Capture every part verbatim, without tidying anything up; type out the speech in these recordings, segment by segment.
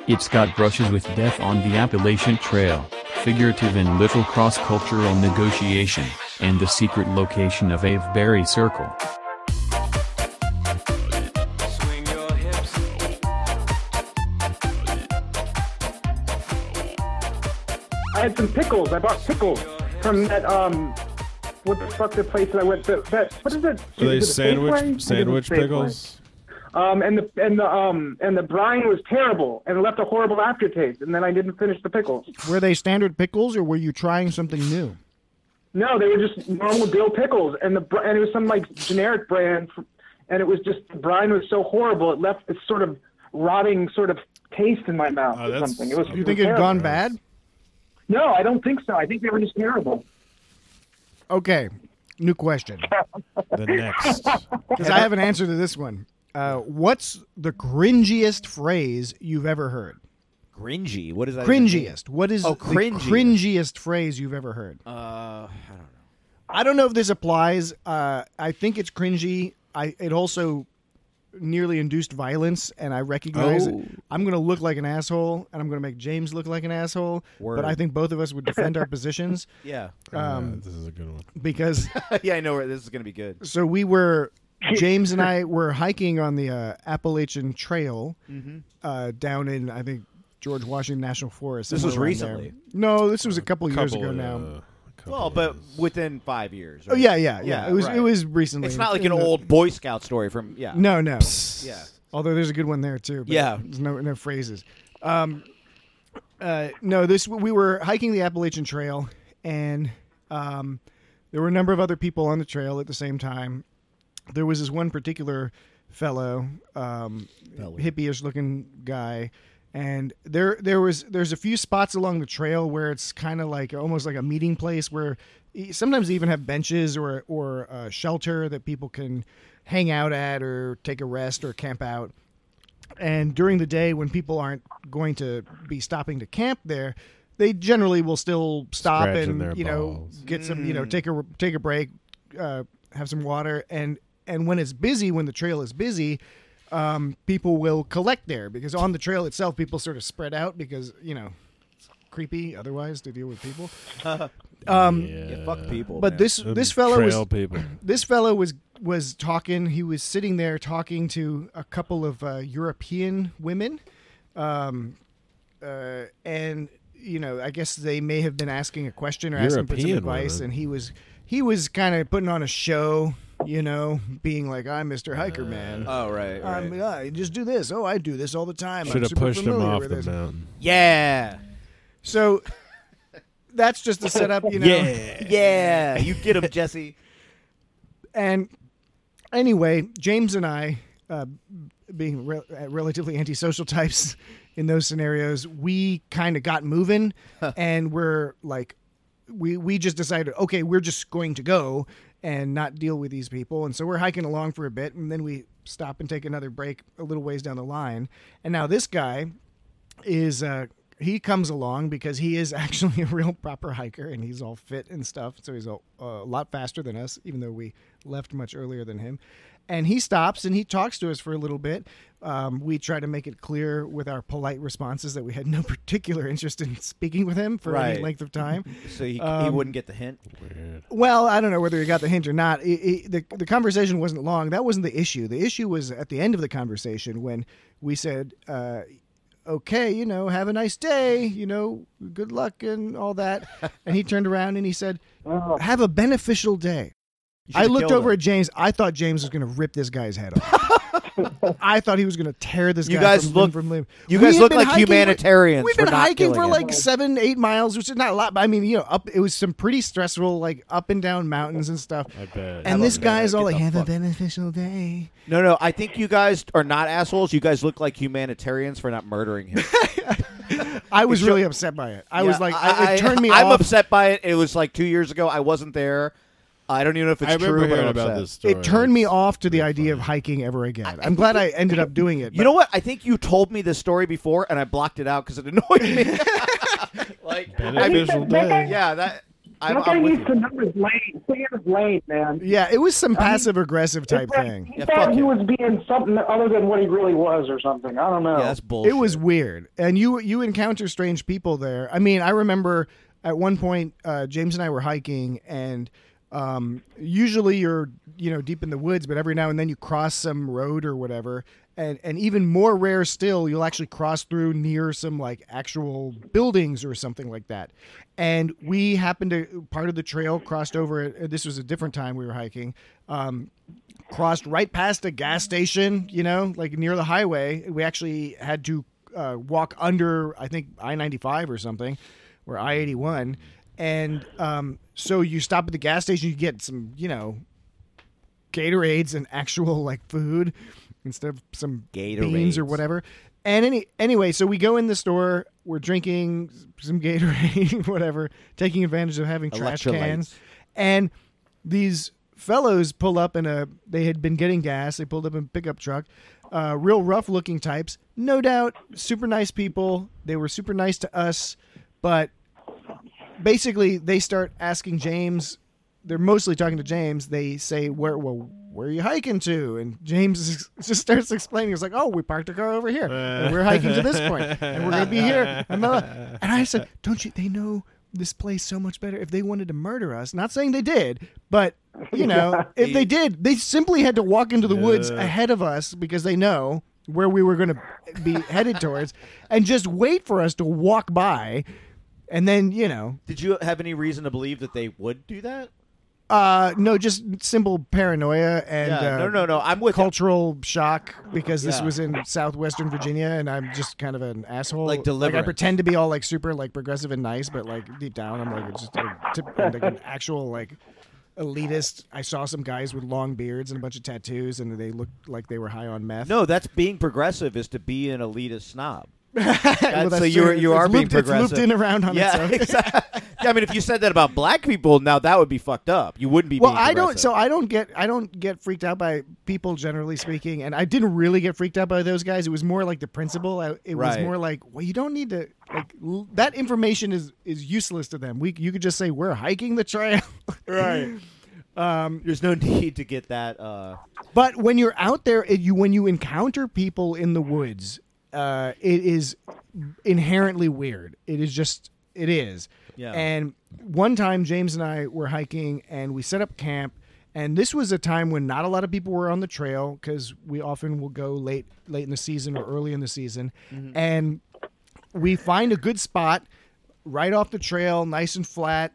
It's got brushes with death on the Appalachian Trail, figurative and literal cross-cultural negotiation, and the secret location of Avebury Circle. I had some pickles. I bought pickles from that, um, what the fuck, the place that I went to, that, what is it? Are they Is it sandwich Safeway? sandwich I think it's pickles? Safeway. Um, and the, and the, um, and the brine was terrible and it left a horrible aftertaste, and then I didn't finish the pickles. Were they standard pickles, or were you trying something new? No, they were just normal dill pickles, and the, br- and it was some, like, generic brand, and it was just, the brine was so horrible, it left this sort of rotting sort of taste in my mouth Oh, or that's- something. It was, Do you it think was it had terrible. gone bad? No, I don't think so. I think they were just terrible. Okay, new question. The next. Because I have an answer to this one. Uh, what's the cringiest phrase you've ever heard? Cringy. What is that? even mean? Cringiest. What is Oh, the cringiest. cringiest phrase you've ever heard? Uh, I don't know. I don't know if this applies. Uh, I think it's cringy. I it also nearly induced violence, and I recognize Oh. it. I'm going to look like an asshole, and I'm going to make James look like an asshole. Word. But I think both of us would defend our positions Yeah. um, Yeah, this is a good one. because yeah, I know where this is going to be good. so we were James and I were hiking on the uh, Appalachian Trail Mm-hmm. uh, down in I think George Washington National Forest. This was somewhere around there. recently. No, this was a couple years Couple, ago now. uh, couple Well, but years. within five years. Oh right? yeah, yeah, yeah. Yeah, It was right. it was recently. It's not like an In the- old Boy Scout story from yeah. No, no. Yeah. Although there's a good one there too. But Yeah. There's no no phrases. Um, uh, no, this we were hiking the Appalachian Trail, and um, there were a number of other people on the trail at the same time. There was this one particular fellow, um, Fellow. hippie-ish looking guy, and there there was there's a few spots along the trail where it's kind of like almost like a meeting place where e- sometimes they even have benches or or uh, shelter that people can hang out at or take a rest or camp out. And during the day when people aren't going to be stopping to camp there, they generally will still stop Scratching and their you know balls. get some you know take a take a break, uh, have some water, and and when it's busy, when the trail is busy, um, people will collect there because on the trail itself, people sort of spread out because you know it's creepy otherwise to deal with people. Um, yeah. Yeah, fuck people. But man. this Them this fellow was trail people. this fellow was was talking. He was sitting there talking to a couple of uh, European women, um, uh, and you know, I guess they may have been asking a question or asking for some European advice, women? and he was he was kind of putting on a show, you know, being like, "I'm Mister Hiker Man." Oh right. right. I'm, I just do this. Oh, I do this all the time. Should I'm have super pushed him familiar off with the this. mountain. yeah. So that's just to set up, you know. Yeah. Yeah. You get him, Jesse. And anyway, James and I, uh, being re- uh, relatively antisocial types in those scenarios, we kind of got moving, and we're like, we we just decided, okay, we're just going to go and not deal with these people, and so we're hiking along for a bit, and then we stop and take another break a little ways down the line, and now this guy is. Uh, he comes along because he is actually a real proper hiker and he's all fit and stuff. So he's a, a lot faster than us, even though we left much earlier than him. And he stops and he talks to us for a little bit. Um, we try to make it clear with our polite responses that we had no particular interest in speaking with him for any Right. length of time. So he, he Um, wouldn't get the hint. Weird. Well, I don't know whether he got the hint or not. It, it, the, the conversation wasn't long. That wasn't the issue. The issue was at the end of the conversation when we said, uh, okay, you know, have a nice day, you know, good luck and all that. And he turned around and he said, Oh. have a beneficial day. You I should've looked killed over him. at James. I thought James was going to rip this guy's head off. I thought he was going to tear this You guy guys from look- limb from limb. you We guys had look been like hiking- humanitarians We've for been not hiking for killing like him. seven, eight miles, which is not a lot. But I mean, you know, up it was some pretty stressful, like up and down mountains and stuff. I bet. And this love guy that. is all Get like, the have a fuck- beneficial day. No, no. I think you guys are not assholes. You guys look like humanitarians for not murdering him. I was It's really your- upset by it. I Yeah, was like, I, it turned me I'm off. upset by it. It was like two years ago. I wasn't there. I don't even know if it's I remember true, but hearing I'm about upset. this story. It turned me It's off to the pretty idea of funny. hiking ever again. I'm glad I ended up doing it. You know what? I think you told me this story before, and I blocked it out because it annoyed me. like, I mean, Beneficial day. yeah, that I'm, That guy I'm with needs you. to know his lane. Stay in his lane, man. Yeah, it was some passive aggressive type It's like thing. He Yeah, thought fuck he him. was being something other than what he really was, or something. I don't know. Yeah, that's bullshit. It was weird, and you you encounter strange people there. I mean, I remember at one point uh, James and I were hiking, and um, usually you're you know deep in the woods, but every now and then you cross some road or whatever, and and even more rare still, you'll actually cross through near some like actual buildings or something like that. And we happened to part of the trail crossed over. It. This was a different time we were hiking. Um, crossed right past a gas station, you know, like near the highway. We actually had to uh, walk under, I think, I ninety-five or something, or I eighty-one. And um, so you stop at the gas station, you get some, you know, Gatorades and actual, like, food instead of some beans or Gatorades. whatever. And any anyway, so we go in the store, we're drinking some Gatorade, whatever, taking advantage of having trash Electrolytes. cans. And these fellows pull up in a, they had been getting gas. They pulled up in a pickup truck, uh, real rough looking types, no doubt, super nice people. They were super nice to us, but basically they start asking James, they're mostly talking to James. They say, where, well, where are you hiking to? And James is, just starts explaining. He's like, oh, we parked our car over here and we're hiking to this point and we're going to be here. And, blah, blah. And I said, don't you, they know this place so much better. If they wanted to murder us, not saying they did, but you know, if they did, they simply had to walk into the woods ahead of us because they know where we were going to be headed towards and just wait for us to walk by. And then, you know, Did you have any reason to believe that they would do that? uh, no, just simple paranoia and Yeah, uh, no, no, no. I'm with you. cultural shock because this Yeah. was in southwestern Virginia and I'm just kind of an asshole. Like I Deliverance. pretend to be all like super like progressive and nice, but like deep down I'm like just a, tip, I'm like an actual like elitist. I saw some guys with long beards and a bunch of tattoos and they looked like they were high on meth. No, that's being progressive is to be an elitist snob. Well, That's- that's so you're true. you It's are being looped, it's progressive. looped in around on yeah, itself. exactly. Yeah, I mean, if you said that about black people, now that would be fucked up. You wouldn't be. Well, being I don't. progressive. So I don't get. I don't get freaked out by people generally speaking, and I didn't really get freaked out by those guys. It was more like the principle. I, it was Right. more like, well, you don't need to like l- that information is is useless to them. We you could just say we're hiking the trail, right? Um, There's no need to get that. Uh, but when you're out there, it, you when you encounter people in the woods, uh, it is inherently weird. It is just it is. Yeah. And one time, James and I were hiking, and we set up camp. And this was a time when not a lot of people were on the trail because we often will go late, late in the season or early in the season, Mm-hmm. and we find a good spot right off the trail, nice and flat.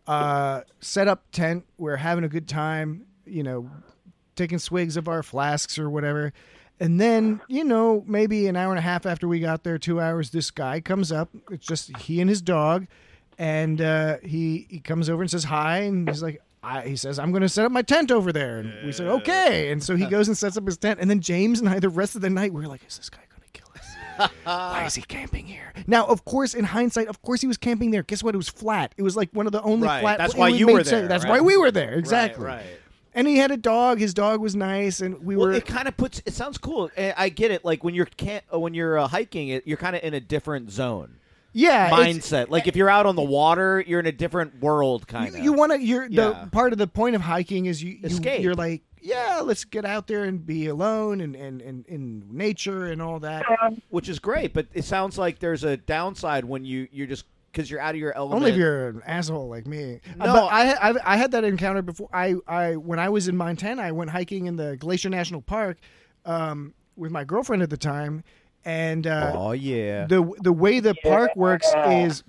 Uh, set up tent. We're having a good time. You know, taking swigs of our flasks or whatever. And then, you know, maybe an hour and a half after we got there, two hours, this guy comes up. It's just he and his dog. And uh, he, he comes over and says hi. And he's like, I, he says, I'm going to set up my tent over there. And we said, okay. And so he goes and sets up his tent. And then James and I, the rest of the night, we were like, is this guy going to kill us? Why is he camping here? Now, of course, in hindsight, of course he was camping there. Guess what? It was flat. It was like one of the only Right. flat. That's it why would you make were sense. there, That's right? why we were there. Exactly. Right. right. And he had a dog. His dog was nice, and we Well, were. it kind of puts. It sounds cool. I I get it. Like when you're can't when you're uh, hiking, it you're kind of in a different zone. yeah, it's- Mindset. Like if you're out on the water, you're in a different world, kind You, of. you want to. You're Yeah. the part of the point of hiking is you, you Escape. You're like, yeah, let's get out there and be alone and and, and in nature and all that. which is great. But it sounds like there's a downside when you you're just because you're out of your element. Only if you're an asshole like me. Uh, No, but I, I I had that encounter before. I, I when I was in Montana, I went hiking in the Glacier National Park um, with my girlfriend at the time, and uh, Oh yeah. the the way the park works is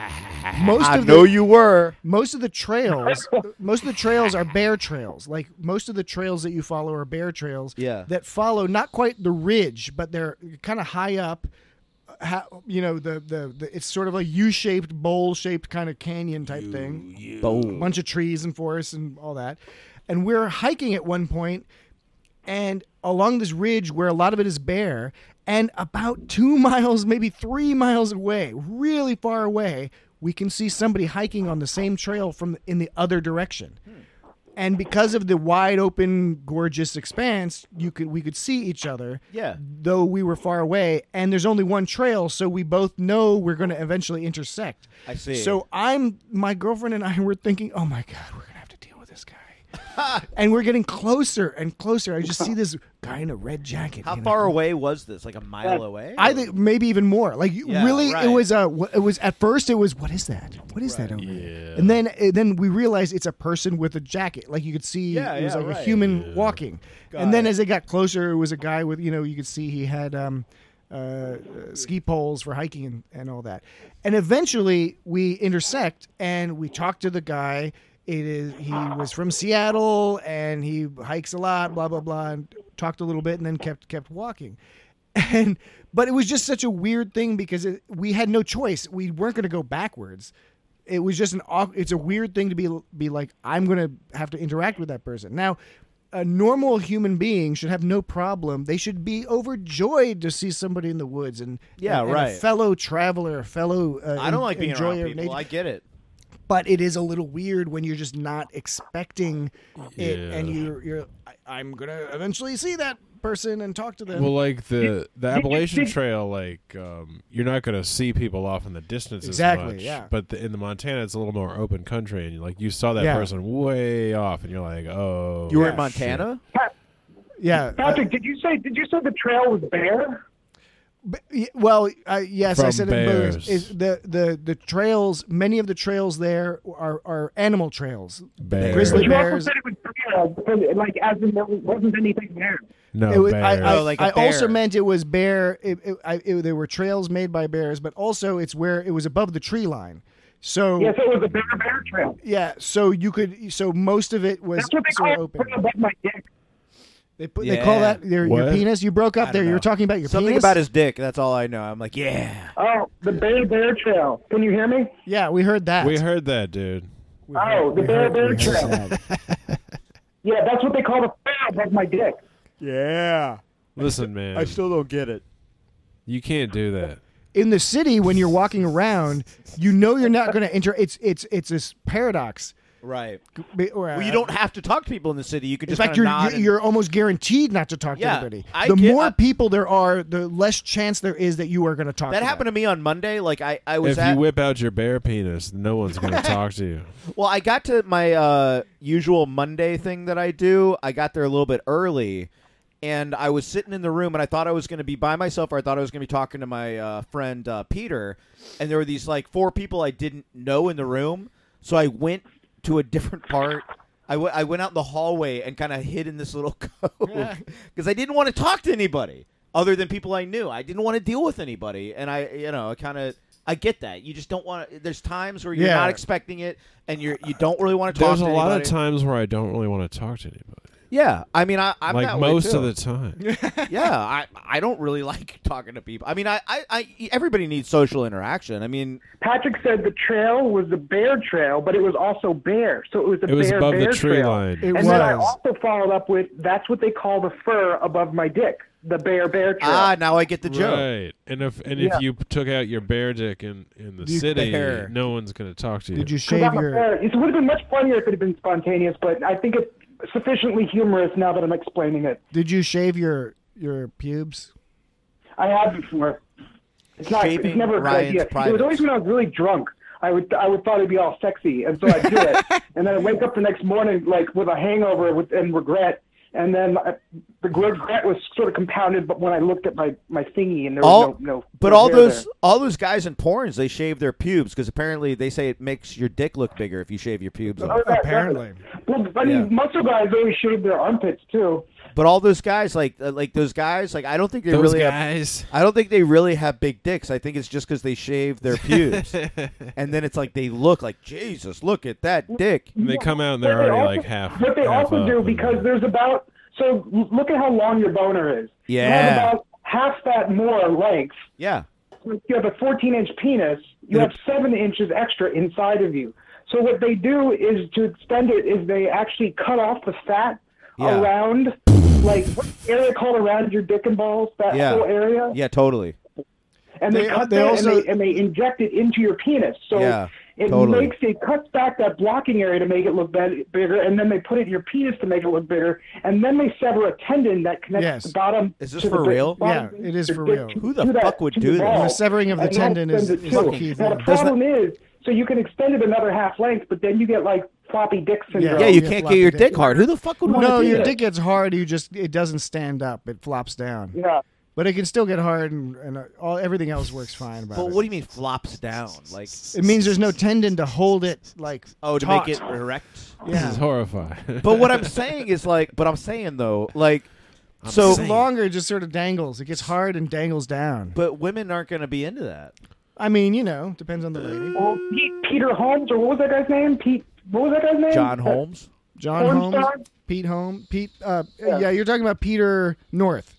most I of know the you were. most of the trails most of the trails are bear trails. Like most of the trails that you follow are bear trails. Yeah. That follow not quite the ridge, but they're kind of high up. Ha, you know the, the the it's sort of a U-shaped, bowl-shaped kind of canyon type thing. Boom. Bunch of trees and forests and all that. And we're hiking at one point, and along this ridge where a lot of it is bare, and about two miles, maybe three miles away, really far away, we can see somebody hiking on the same trail from in the other direction. And because of the wide open, gorgeous expanse, you could we could see each other. Yeah. Though we were far away, and there's only one trail, so we both know we're going to eventually intersect. I see. So I'm my girlfriend and I were thinking, oh my god, we're gonna have to deal with this guy. And we're getting closer and closer. I just see this guy in a red jacket. How you know? far away was this? Like a mile away? I think maybe even more. Like you Yeah, really, right. it was a. It was at first. It was what is that? What is that over there? And then, and then we realized it's a person with a jacket. Like you could see, Yeah, it was yeah, like a right. human walking. Got and then it. as it got closer, it was a guy with you know you could see he had um, uh, uh, ski poles for hiking and, and all that. And eventually we intersect and we talk to the guy. It is he was from Seattle and he hikes a lot, blah blah blah, and talked a little bit and then kept kept walking. And but it was just such a weird thing because it, we had no choice. We weren't going to go backwards. It was just an awk- it's a weird thing to be be like I'm going to have to interact with that person. Now, a normal human being should have no problem. They should be overjoyed to see somebody in the woods and Yeah, and, and right. a fellow traveler, a fellow uh, I don't like being enjoyer around of people. nature. I get it. But it is a little weird when you're just not expecting it, Yeah. and you're you're I, I'm gonna eventually see that person and talk to them. Well, like the the did- Appalachian did- Trail, like um, you're not going to see people off in the distance Exactly, as much. yeah. But the, in the Montana, it's a little more open country, and you like you saw that Yeah. person way off, and you're like, oh, You were Yeah, in Montana? Pat- yeah, uh, Patrick, did you say did you say the trail was bare? B- y- Well, uh, yes, I From said it. bears. But is the, the the trails. Many of the trails there are, are animal trails. Bears. Grizzly But you also bears. said it was bare, but, like as in there wasn't anything there. no It was, I, bears. I, Oh, like a I also bear. meant it was bear. It, it, I, it, there were trails made by bears, but also it's where it was above the tree line. So Yes, it was a bare bear trail. yeah, so you could. So most of it was That's what they sort of call open. it above my dick. They put, they call Yeah. that your, your What? penis. You broke up I there. don't You were know. talking about your Something penis. about his dick. That's all I know. I'm like, yeah. Oh, the Bear Bear Trail. Can you hear me? Yeah, we heard that. we heard that, dude. We Oh, heard- the we Bear heard- Bear we heard Trail. that. Yeah, that's what they call the trail above my dick. Yeah. Listen, man, I still don't get it. you can't do that. In the city, when you're walking around, you know you're not going to enter. It's it's it's this paradox. Right. Or, uh, Well, you don't have to talk to people in the city. You could In just fact, kinda you're nod you're, and- you're almost guaranteed not to talk Yeah, to anybody. I the get- more I- people there are, the less chance there is that you are going to talk. That to happened to me on Monday. Like I, I was If at. you whip out your bear penis, no one's going to talk to you. Well, I got to my uh, usual Monday thing that I do. I got there a little bit early, and I was sitting in the room, and I thought I was going to be by myself, or I thought I was going to be talking to my uh, friend uh, Peter, and there were these like four people I didn't know in the room. So I went to a different part. I, w- I went out in the hallway and kind of hid in this little cove because I didn't want to talk to anybody other than people I knew. I didn't want to deal with anybody, and I, you know, I kind of. I get that. You just don't want to. There's times where you're Yeah. not expecting it, and you're you don't really want to talk There's to a lot of anybody. times where I don't really want to talk to anybody. Yeah, I mean, I, I'm like that way, most too. of the time. yeah, I I don't really like talking to people. I mean, I, I, I everybody needs social interaction. I mean, Patrick said the trail was the bear trail, but it was also bare. So it was the It was bear above bear the tree trail. line. It and then I was. also followed up with that's what they call the fur above my dick, the bear bear trail. ah, now I get the joke. Right, and if and Yeah. if you took out your bear dick in, in the You- city, Bear. no one's going to talk to you. Did you 'Cause shave I'm a your? bear. It would have been much funnier if it had been spontaneous, but I think it's sufficiently humorous now that I'm explaining it. Did you shave your your pubes? I have before. It's not. Shaving It's never a good Ryan's idea. It privates. was always when I was really drunk. I would I would thought it'd be all sexy, and so I'd do it. And then I wake up the next morning like with a hangover with, and regret. And then I, the regret was sort of compounded, but when I looked at my, my thingy and there was All, no no. but no all hair those there. all those guys in porns, they shave their pubes because apparently they say it makes your dick look bigger if you shave your pubes off. Oh, that- Apparently. Well, I mean, Yeah. muscle guys always shave their armpits too. But all those guys, like uh, like those guys, like I don't think they Those really have guys. I don't think they really have big dicks. I think it's just because they shave their pubes, and then it's like they look like Jesus. Look at that dick. And they come out and they're What they already also- like half. What they half also up do and- because there's about so l- look at how long your boner is. You Yeah. have about half that more length. Yeah, If you have a fourteen inch penis, you Yep. have seven inches extra inside of you. So what they do is to extend it is they actually cut off the fat Yeah. around, like what area called around your dick and balls, that Yeah. whole area. yeah, totally. And they, They- cut they that also- and, they, and they inject it into your penis. So Yeah. It Totally. makes it cuts back that blocking area to make it look be- bigger, and then they put it in your penis to make it look bigger, and then they sever a tendon that connects Yes. the bottom. Is this to for the real? bottom Yeah, it is to for get real. to- Who the to that- fuck would to do the this? ball. The severing of the And that tendon is- extends it is the too. key Now thing. the Does problem is, so you can extend it another half length, but then you get like floppy dick syndrome. Yeah, you Yeah, can't floppy get your dick. dick hard. Who the fuck would want No, to do your that? dick gets hard. You just it doesn't stand up. It flops down. Yeah. But it can still get hard, and, and uh, all everything else works fine about But it. what do you mean flops down? Like, It means there's no tendon to hold it like oh, to taut. make it erect? This Yeah. is horrifying. But what I'm saying is like, but I'm saying though, like, I'm so, saying- Longer, it just sort of dangles. It gets hard and dangles down. but women aren't going to be into that. I mean, you know, depends on the lady. Well, Pete, Peter Holmes, or what was that guy's name? Pete. What was that guy's name? John Uh, Holmes? John Porn Holmes, star? Pete Holmes, Pete. Uh, Yeah. yeah. you're talking about Peter North.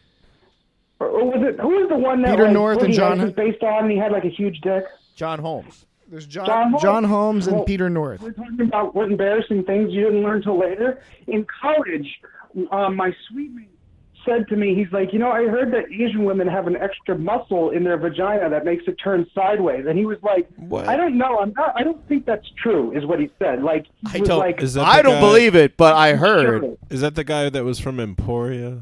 Or, or was it? Who was the one that Peter like, North and Woody John- Allen was based on? And he had like a huge dick. John Holmes. There's John John Holmes? John Holmes and Well, Peter North. We're talking about what embarrassing things you didn't learn till later. In college, um, my sweet mate said to me, he's like, you know, I heard that Asian women have an extra muscle in their vagina that makes it turn sideways. And he was like, What? I don't know. I'm not. I don't think that's true. Is what he said. Like he I was don't- like, Is that I the don't guy- believe it, but I heard. Sure. Is that the guy that was from Emporia?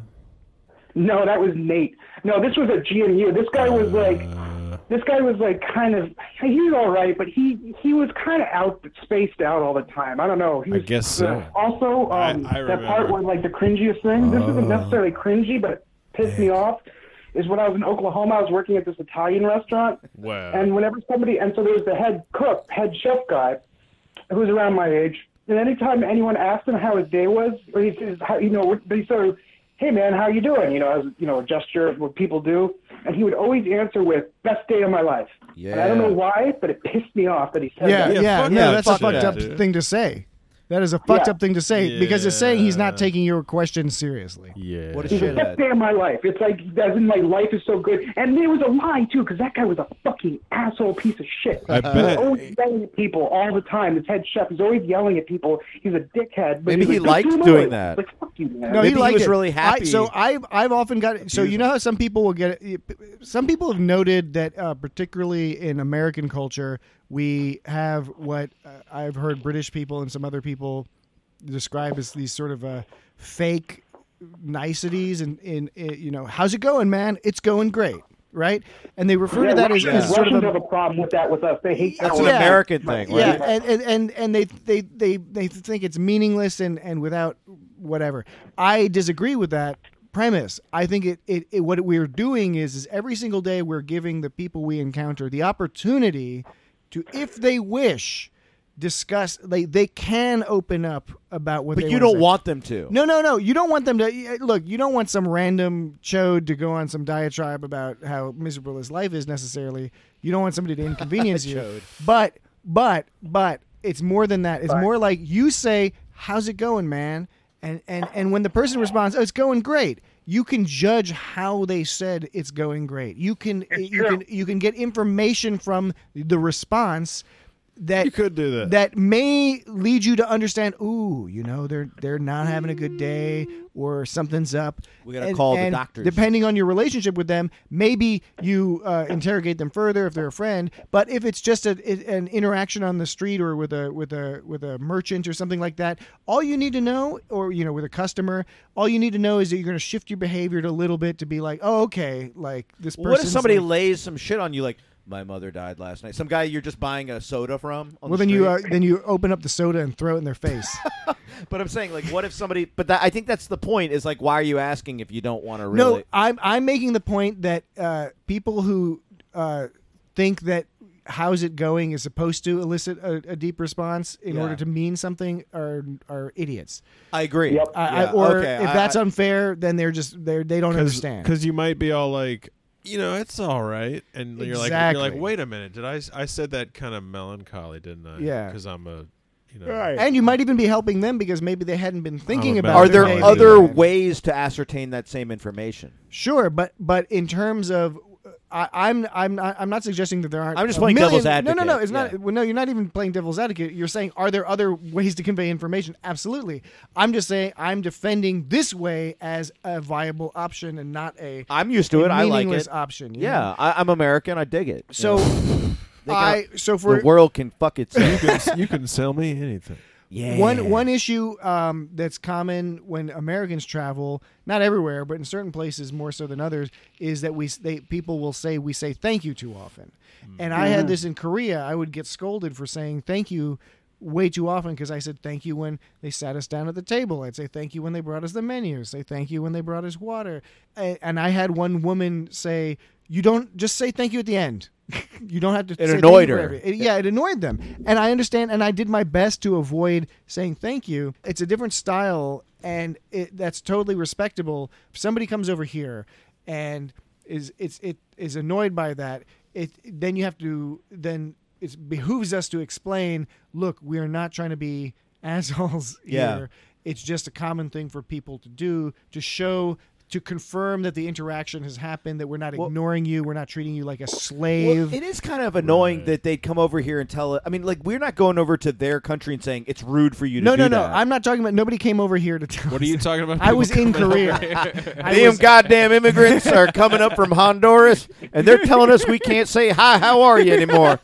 No, that was Nate. No, this was at G M U. This guy was like, Uh, this guy was like kind of, he was all right, but he he was kind of out, spaced out all the time. I don't know. He I was, guess so. uh, also, I- um, I that part remember. was like the cringiest thing. This isn't Oh. necessarily cringy, but it pissed me off. Is when I was in Oklahoma, I was working at this Italian restaurant, wow. and whenever somebody, and so there was the head cook, head chef guy, who was around my age, and anytime anyone asked him how his day was, or he says, how, you know, they sort of, hey man, how you doing? You know, as you know, a gesture of what people do, and he would always answer with "best day of my life." Yeah. And I don't know why, but it pissed me off that he said Yeah, that. yeah, Yeah, fuck no, that that's a shit, fucked up dude. thing to say. That is a fucked Yeah. up thing to say because it's saying he's not Yeah. taking your question seriously. yeah. What a He's the shithead. best day of my life. It's like, as in, my life is so good. And there was a lie, too, because that guy was a fucking asshole piece of shit. I He's bet. always yelling at people all the time. This head chef is always yelling at people. He's a dickhead. But Maybe he's he like, liked "Don't do doing it." that. Like, fuck you, man. No, Maybe he he liked was it. really happy. I, so I've I've often got so you know how some people will get some people have noted that uh, particularly in American culture we have what uh, I've heard British people and some other people describe as these sort of uh, fake niceties and in, in you know how's it going, man? It's going great, right? And they refer Yeah, to that as, Russians, as sort Russians of a, have a problem with that with us. They hate That's that. an Yeah. American thing, right? yeah, and, and, and, and they, they, they, they think it's meaningless and, and without whatever. I disagree with that premise. I think it, it, it what we're doing is is every single day we're giving the people we encounter the opportunity to, if they wish, discuss. They they can open up about what. But they you wanna don't say. want them to. No, no, no. You don't want them to look. You don't want some random chode to go on some diatribe about how miserable his life is necessarily. You don't want somebody to inconvenience you. Chode. But, but, but it's more than that. It's Right. more like you say, "How's it going, man?" And and and when the person responds, "Oh, it's going great," you can judge how they said it's going great. You can you true. can you can get information from the response that You could do that. that may lead you to understand, ooh, you know, they're they're not having a good day or something's up. We gotta And- call the and doctors. Depending on your relationship with them, maybe you uh, interrogate them further if they're a friend. But if it's just a, an interaction on the street or with a with a with a merchant or something like that, all you need to know, or you know, with a customer, all you need to know is that you're going to shift your behavior to a little bit to be like, oh, okay, like this person. What if somebody lays some shit on you like, my mother died last night? Some guy you're just buying a soda from on well, the then you uh, street? then you open up the soda and throw it in their face. But I'm saying, like, what if somebody? But that, I think that's the point. Is like, why are you asking if you don't want to really? No, I'm I'm making the point that uh, people who uh, think that "how's it going" is supposed to elicit a, a deep response in Yeah. order to mean something are are idiots. I agree. Yep. I, Yeah, I, or okay, if I- that's I- unfair, then they're just they they don't understand. Because you might be all like, you know, it's all right, and you're like, you're like, Exactly. wait a minute, did I? I said that kind of melancholy, didn't I? Yeah. Because I'm a, you know, Right. And you might even be helping them because maybe they hadn't been thinking Oh, about. Are Are their there day maybe other beforehand. ways to ascertain that same information? Sure, but but in terms of, I, I'm I'm not I'm not suggesting that there aren't. I'm just a playing million- devil's No, advocate. no, no. It's not. Yeah. Well, no, you're not even playing devil's advocate. You're saying, are there other ways to convey information? Absolutely. I'm just saying I'm defending this way as a viable option and not a I'm used to it. I like meaningless it. option. you Yeah, know? I, I'm American. I dig it. So, They got- I so for the world can fuck You itself. can you can sell me anything. yeah. One one issue um, that's common when Americans travel, not everywhere, but in certain places more so than others, is that we they people will say we say thank you too often. And I had this in Korea. I would get scolded for saying thank you way too often because I said thank you when they sat us down at the table. I'd say thank you when they brought us the menu. Say thank you when they brought us water. A- And I had one woman say, "You don't just say thank you at the end." You don't have to. It say annoyed thank you for her. every- it- yeah, it annoyed them, and I understand. And I did my best to avoid saying thank you. It's a different style, and it, that's totally respectable. If somebody comes over here and is it's it is annoyed by that, it then you have to then it behooves us to explain. Look, we are not trying to be assholes Yeah. here. It's just a common thing for people to do to show. To confirm that the interaction has happened, that we're not Well- ignoring you, we're not treating you like a Well, slave. it is kind of annoying Right. that they'd come over here and tell it. I mean, like we're not going over to their country and saying it's rude for you to no, do no, no. that. I'm not talking about. Nobody came over here to tell. What are us you that. talking about? I was People in coming over Korea. here? I Damn was- goddamn immigrants are coming up from Honduras, and they're telling us we can't say hi, how are you anymore.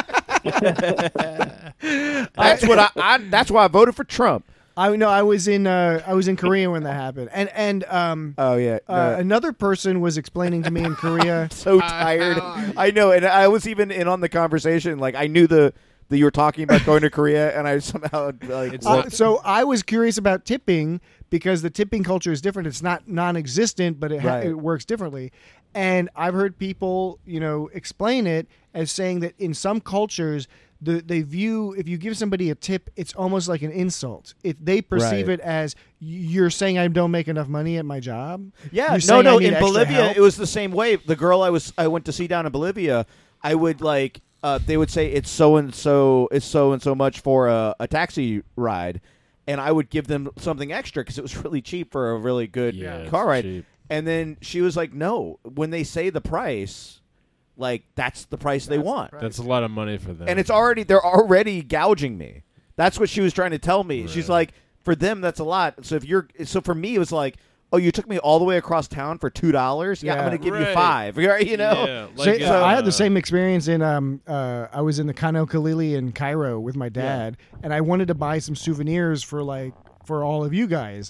That's what I, I. That's why I voted for Trump. I know. I was in. Uh, I was in Korea when that happened, and and um, Oh yeah, uh, no. another person was explaining to me in Korea. so tired. I know, and I was even in on the conversation. Like I knew the that you were talking about going to Korea, and I somehow like It's Uh, not- so I was curious about tipping because the tipping culture is different. It's not non-existent, but it, ha- Right. it works differently. And I've heard people, you know, explain it as saying that in some cultures, the, they view if you give somebody a tip, it's almost like an insult. If they perceive Right. it as you're saying I don't make enough money at my job. Yeah, You're no, saying I no. need In extra Bolivia, help. it was the same way. The girl I was I went to see down in Bolivia, I would like. Uh, they would say it's so and so, it's so and so much for a, a taxi ride, and I would give them something extra because it was really cheap for a really good Yeah, it's car ride. cheap. And then she was like, "No, when they say the price, like that's the price they want, That's a lot of money for them. and it's already they're already gouging me." That's what she was trying to tell me. She's Right. like, "For them, that's a lot. So if you're, so for me, it was like." Oh, you took me all the way across town for two dollars? Yeah, I'm Yeah. going to give you Right. five. You know, Yeah, So, like, uh, I had uh, the same experience in um uh I was in the Kano Khalili in Cairo with my dad, and I wanted to buy some souvenirs for like for all of you guys.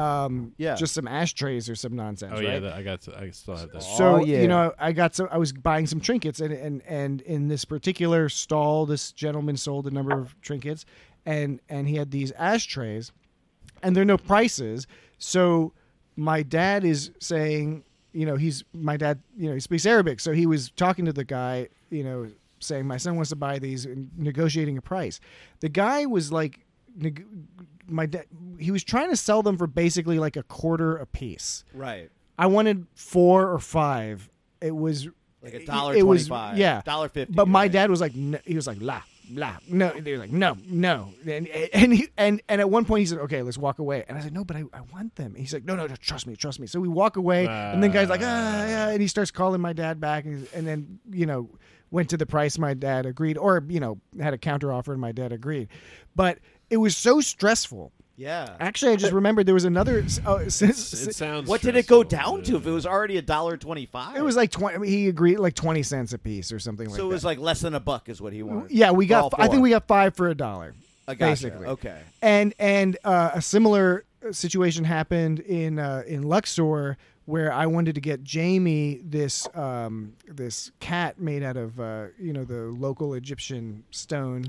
Um Yeah. just some ashtrays or some nonsense, Oh yeah, right? that, I got. To, I still have that. So Oh, yeah. you know, I got some. I was buying some trinkets, and and and in this particular stall, this gentleman sold a number of trinkets, and and he had these ashtrays, and there are no prices. So my dad is saying, you know, he's my dad. You know, he speaks Arabic, so he was talking to the guy, you know, saying my son wants to buy these, and negotiating a price. The guy was like. Neg- my dad, he was trying to sell them for basically like a quarter a piece. right? I wanted four or five. It was Like a dollar it was- twenty-five. Yeah, dollar fifty. But my right? dad was like, no, he was like, la, la, no. They were like, no, no. And and he, and and at one point he said, okay, let's walk away. And I said, no, but I, I want them. And he's like, no, no, no, trust me, trust me. So we walk away, and then guy's like, ah, yeah, and he starts calling my dad back, and, and then you know went to the price my dad agreed, or you know had a counter offer, and my dad agreed. But it was so stressful. Yeah. Actually, I just remembered there was another. Uh, It since, sounds. What did it go stressful, down to if it was already a dollar twenty-five? it was like twenty. He agreed like twenty cents a piece or something like that. so it was like less than a buck is what he wanted. yeah, we For all got. I think four. we got five for a dollar. I gotcha. basically. Okay. And and uh, a similar situation happened in uh, in Luxor where I wanted to get Jamie this um, this cat made out of uh, you know the local Egyptian stone.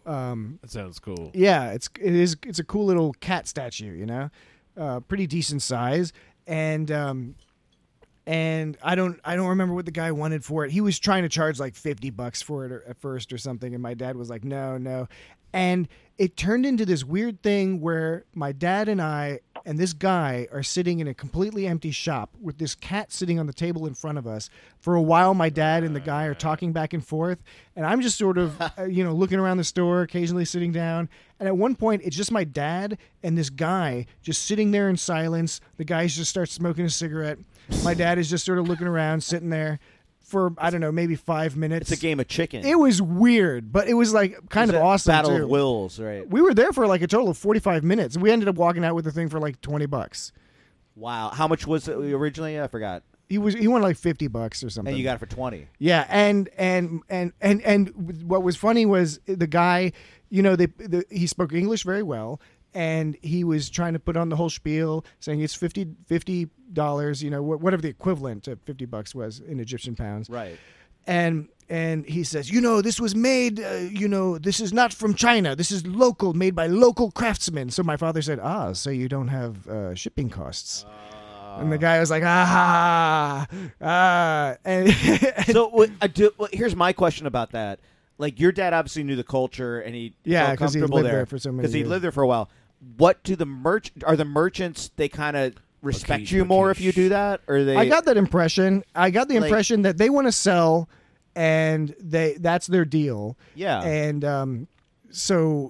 Um, That sounds cool. yeah, it's it is it's a cool little cat statue, you know, uh, pretty decent size, and um, and I don't I don't remember what the guy wanted for it. He was trying to charge like fifty bucks for it or, at first or something, and my dad was like, no, no, and it turned into this weird thing where my dad and I and this guy are sitting in a completely empty shop with this cat sitting on the table in front of us. For a while, my dad and the guy are talking back and forth, and I'm just sort of, uh, you know, looking around the store, occasionally sitting down. And at one point, it's just my dad and this guy just sitting there in silence. The guy just starts smoking a cigarette. My dad is just sort of looking around, sitting there for, I don't know, maybe five minutes. It's a game of chicken. It was weird, but it was like kind It's of a awesome Battle too. of Wills, right? We were there for like a total of forty-five minutes. We ended up walking out with the thing for like twenty bucks. Wow. How much was it originally? I forgot. He was he wanted like fifty bucks or something. And you got it for twenty. Yeah, and and and and and what was funny was the guy, you know, they the, he spoke English very well, and he was trying to put on the whole spiel, saying it's fifty dollars, you know, wh- whatever the equivalent to fifty bucks was in Egyptian pounds. Right. And and he says, you know, this was made, uh, you know, this is not from China. This is local, made by local craftsmen. So my father said, ah, so you don't have uh, shipping costs. Uh, and the guy was like, ah, ah. And so what, I do, well, here's my question about that. Like, your dad obviously knew the culture, and he yeah, felt because he comfortable lived there, there for so many because he years. lived there for a while. What do the merch are the merchants? They kind of respect Bakish, you more if bakish. you do that, or they? I got that impression. I got the Like- impression that they want to sell, and they that's their deal. Yeah. And um, so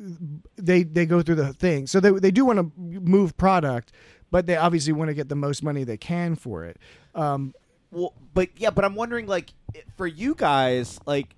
they they go through the thing. So they they do want to move product, but they obviously want to get the most money they can for it. Um, Well, but yeah, but I'm wondering, like, for you guys, like,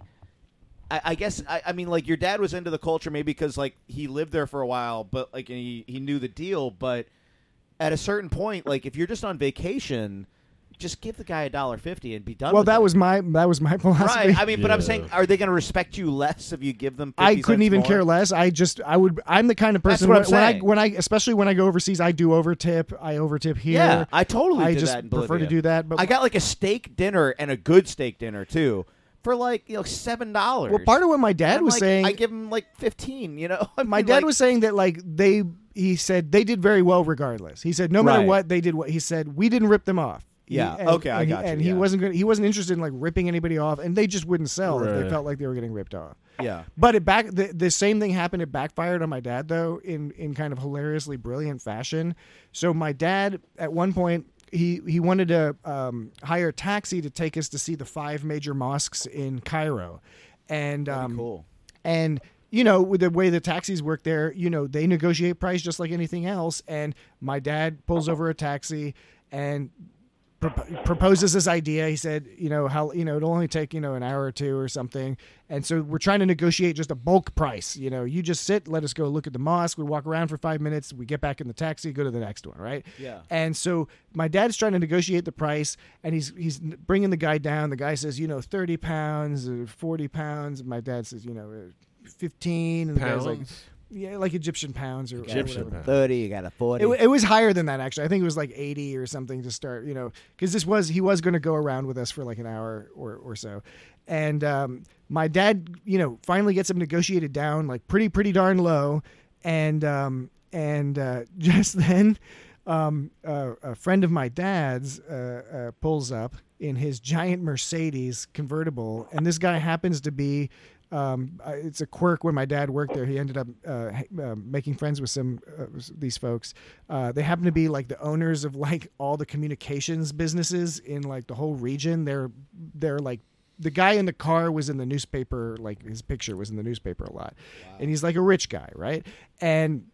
I, I guess, I, I mean, like, your dad was into the culture maybe because, like, he lived there for a while, but, like, and he, he knew the deal. But at a certain point, like, if you're just on vacation, just give the guy a dollar fifty and be done well, with that it. was my that was my philosophy. Right. I mean, but I'm Yeah. saying, are they going to respect you less if you give them fifty I couldn't cents even more? care less. I just I would I'm the kind of That's person what when, I'm when I saying. when I especially when I go overseas I do overtip. I overtip here. Yeah, I totally I did just that in prefer to Bolivia. do that. But I got, like, a steak dinner and a good steak dinner, too, for, like, you know, seven dollars. well, part of what my dad I'm was like, saying I give him like fifteen. You know, I my mean, dad like- was saying that like they he said they did very well regardless. He said no matter Right. what they did what he said we didn't rip them off. He- Yeah, and- okay, I and he- got you, And he yeah. wasn't gonna, he wasn't interested in like ripping anybody off, and they just wouldn't sell if they Right. felt like they were getting ripped off. yeah. But it back the, the same thing happened. It backfired on my dad though in in kind of hilariously brilliant fashion. So my dad at one point he he wanted to um, hire a taxi to take us to see the five major mosques in Cairo, and um, Cool. and you know, with the way the taxis work there, you know, they negotiate price just like anything else. And my dad pulls over a taxi and pro- proposes this idea. He said, you know, how, you know, it'll only take, you know, an hour or two or something. And so we're trying to negotiate just a bulk price. You know, you just sit, let us go look at the mosque. We walk around for five minutes. We get back in the taxi, go to the next one. Right. Yeah. And so my dad's trying to negotiate the price, and he's, he's bringing the guy down. The guy says, you know, thirty pounds or forty pounds. My dad says, you know, fifteen. And the guy's like, Pounds? yeah, like Egyptian pounds or Egyptian whatever. pounds. Thirty. You got a forty. It, it was higher than that actually. I think it was like eighty or something to start. You know, because this was he was going to go around with us for like an hour or or so, and um, my dad, you know, finally gets him negotiated down like pretty pretty darn low, and um, and uh, just then. Um, uh, a friend of my dad's uh, uh, pulls up in his giant Mercedes convertible, and this guy happens to be. Um, uh, it's a quirk when my dad worked there. He ended up uh, ha- uh, making friends with some uh, these folks. Uh, they happen to be like the owners of like all the communications businesses in like the whole region. They're they're like. The guy in the car was in the newspaper, like his picture was in the newspaper a lot, and he's like a rich guy, right? And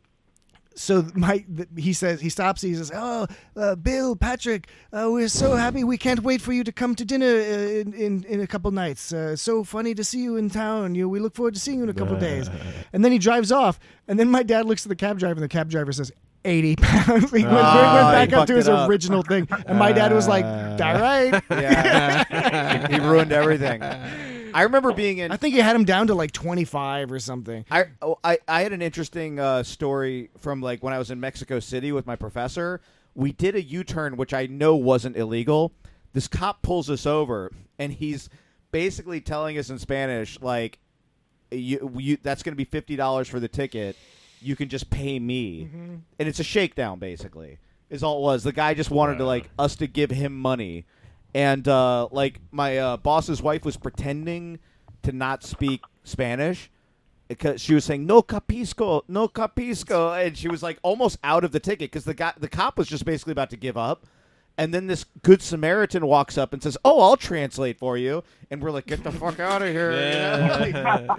so my th- he says he stops. He says, "Oh, uh, Bill, Patrick, uh, we're so happy. We can't wait for you to come to dinner uh, in, in in a couple nights. Uh, so funny to see you in town. You, we look forward to seeing you in a couple days." And then he drives off. And then my dad looks at the cab driver, and the cab driver says, eighty pounds. He went, went Oh, back he up to fucked his it up. original thing. And my dad was like, all right. Yeah. He ruined everything. I remember being in. I think he had him down to like twenty-five or something. I, oh, I I had an interesting uh, story from like when I was in Mexico City with my professor. We did a U-turn, which I know wasn't illegal. This cop pulls us over, and he's basically telling us in Spanish, like, you, you, that's going to be fifty dollars for the ticket. You can just pay me. Mm-hmm. And it's a shakedown, basically, is all it was. The guy just wanted to, like, us to give him money. And, uh, like, my uh, boss's wife was pretending to not speak Spanish because she was saying, no capisco, no capisco. And she was, like, almost out of the ticket because the guy, the cop was just basically about to give up. And then this good Samaritan walks up and says, oh, I'll translate for you. And we're like, get the fuck out of here. You know?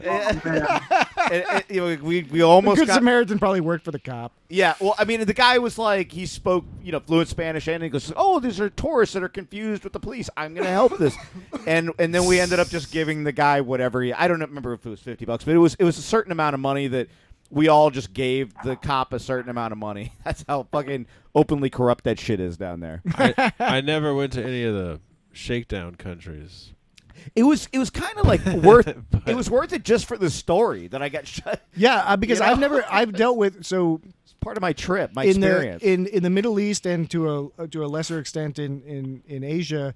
And- and, you know, we, we almost Good got... Samaritan probably worked for the cop. Yeah, well, I mean, the guy was like, he spoke, you know, fluent Spanish, and he goes, "Oh, these are tourists that are confused with the police. I'm going to help this," and and then we ended up just giving the guy whatever he, I don't remember if it was fifty bucks, but it was it was a certain amount of money that we all just gave the cop a certain amount of money. That's how fucking openly corrupt that shit is down there. I, I never went to any of the shakedown countries. It was it was kind of like worth But- it was worth it just for the story that I got shut. Yeah, uh, because You know? I've never I've dealt with so It's part of my trip, my in experience. the in in the Middle East and to a to a lesser extent in in in Asia.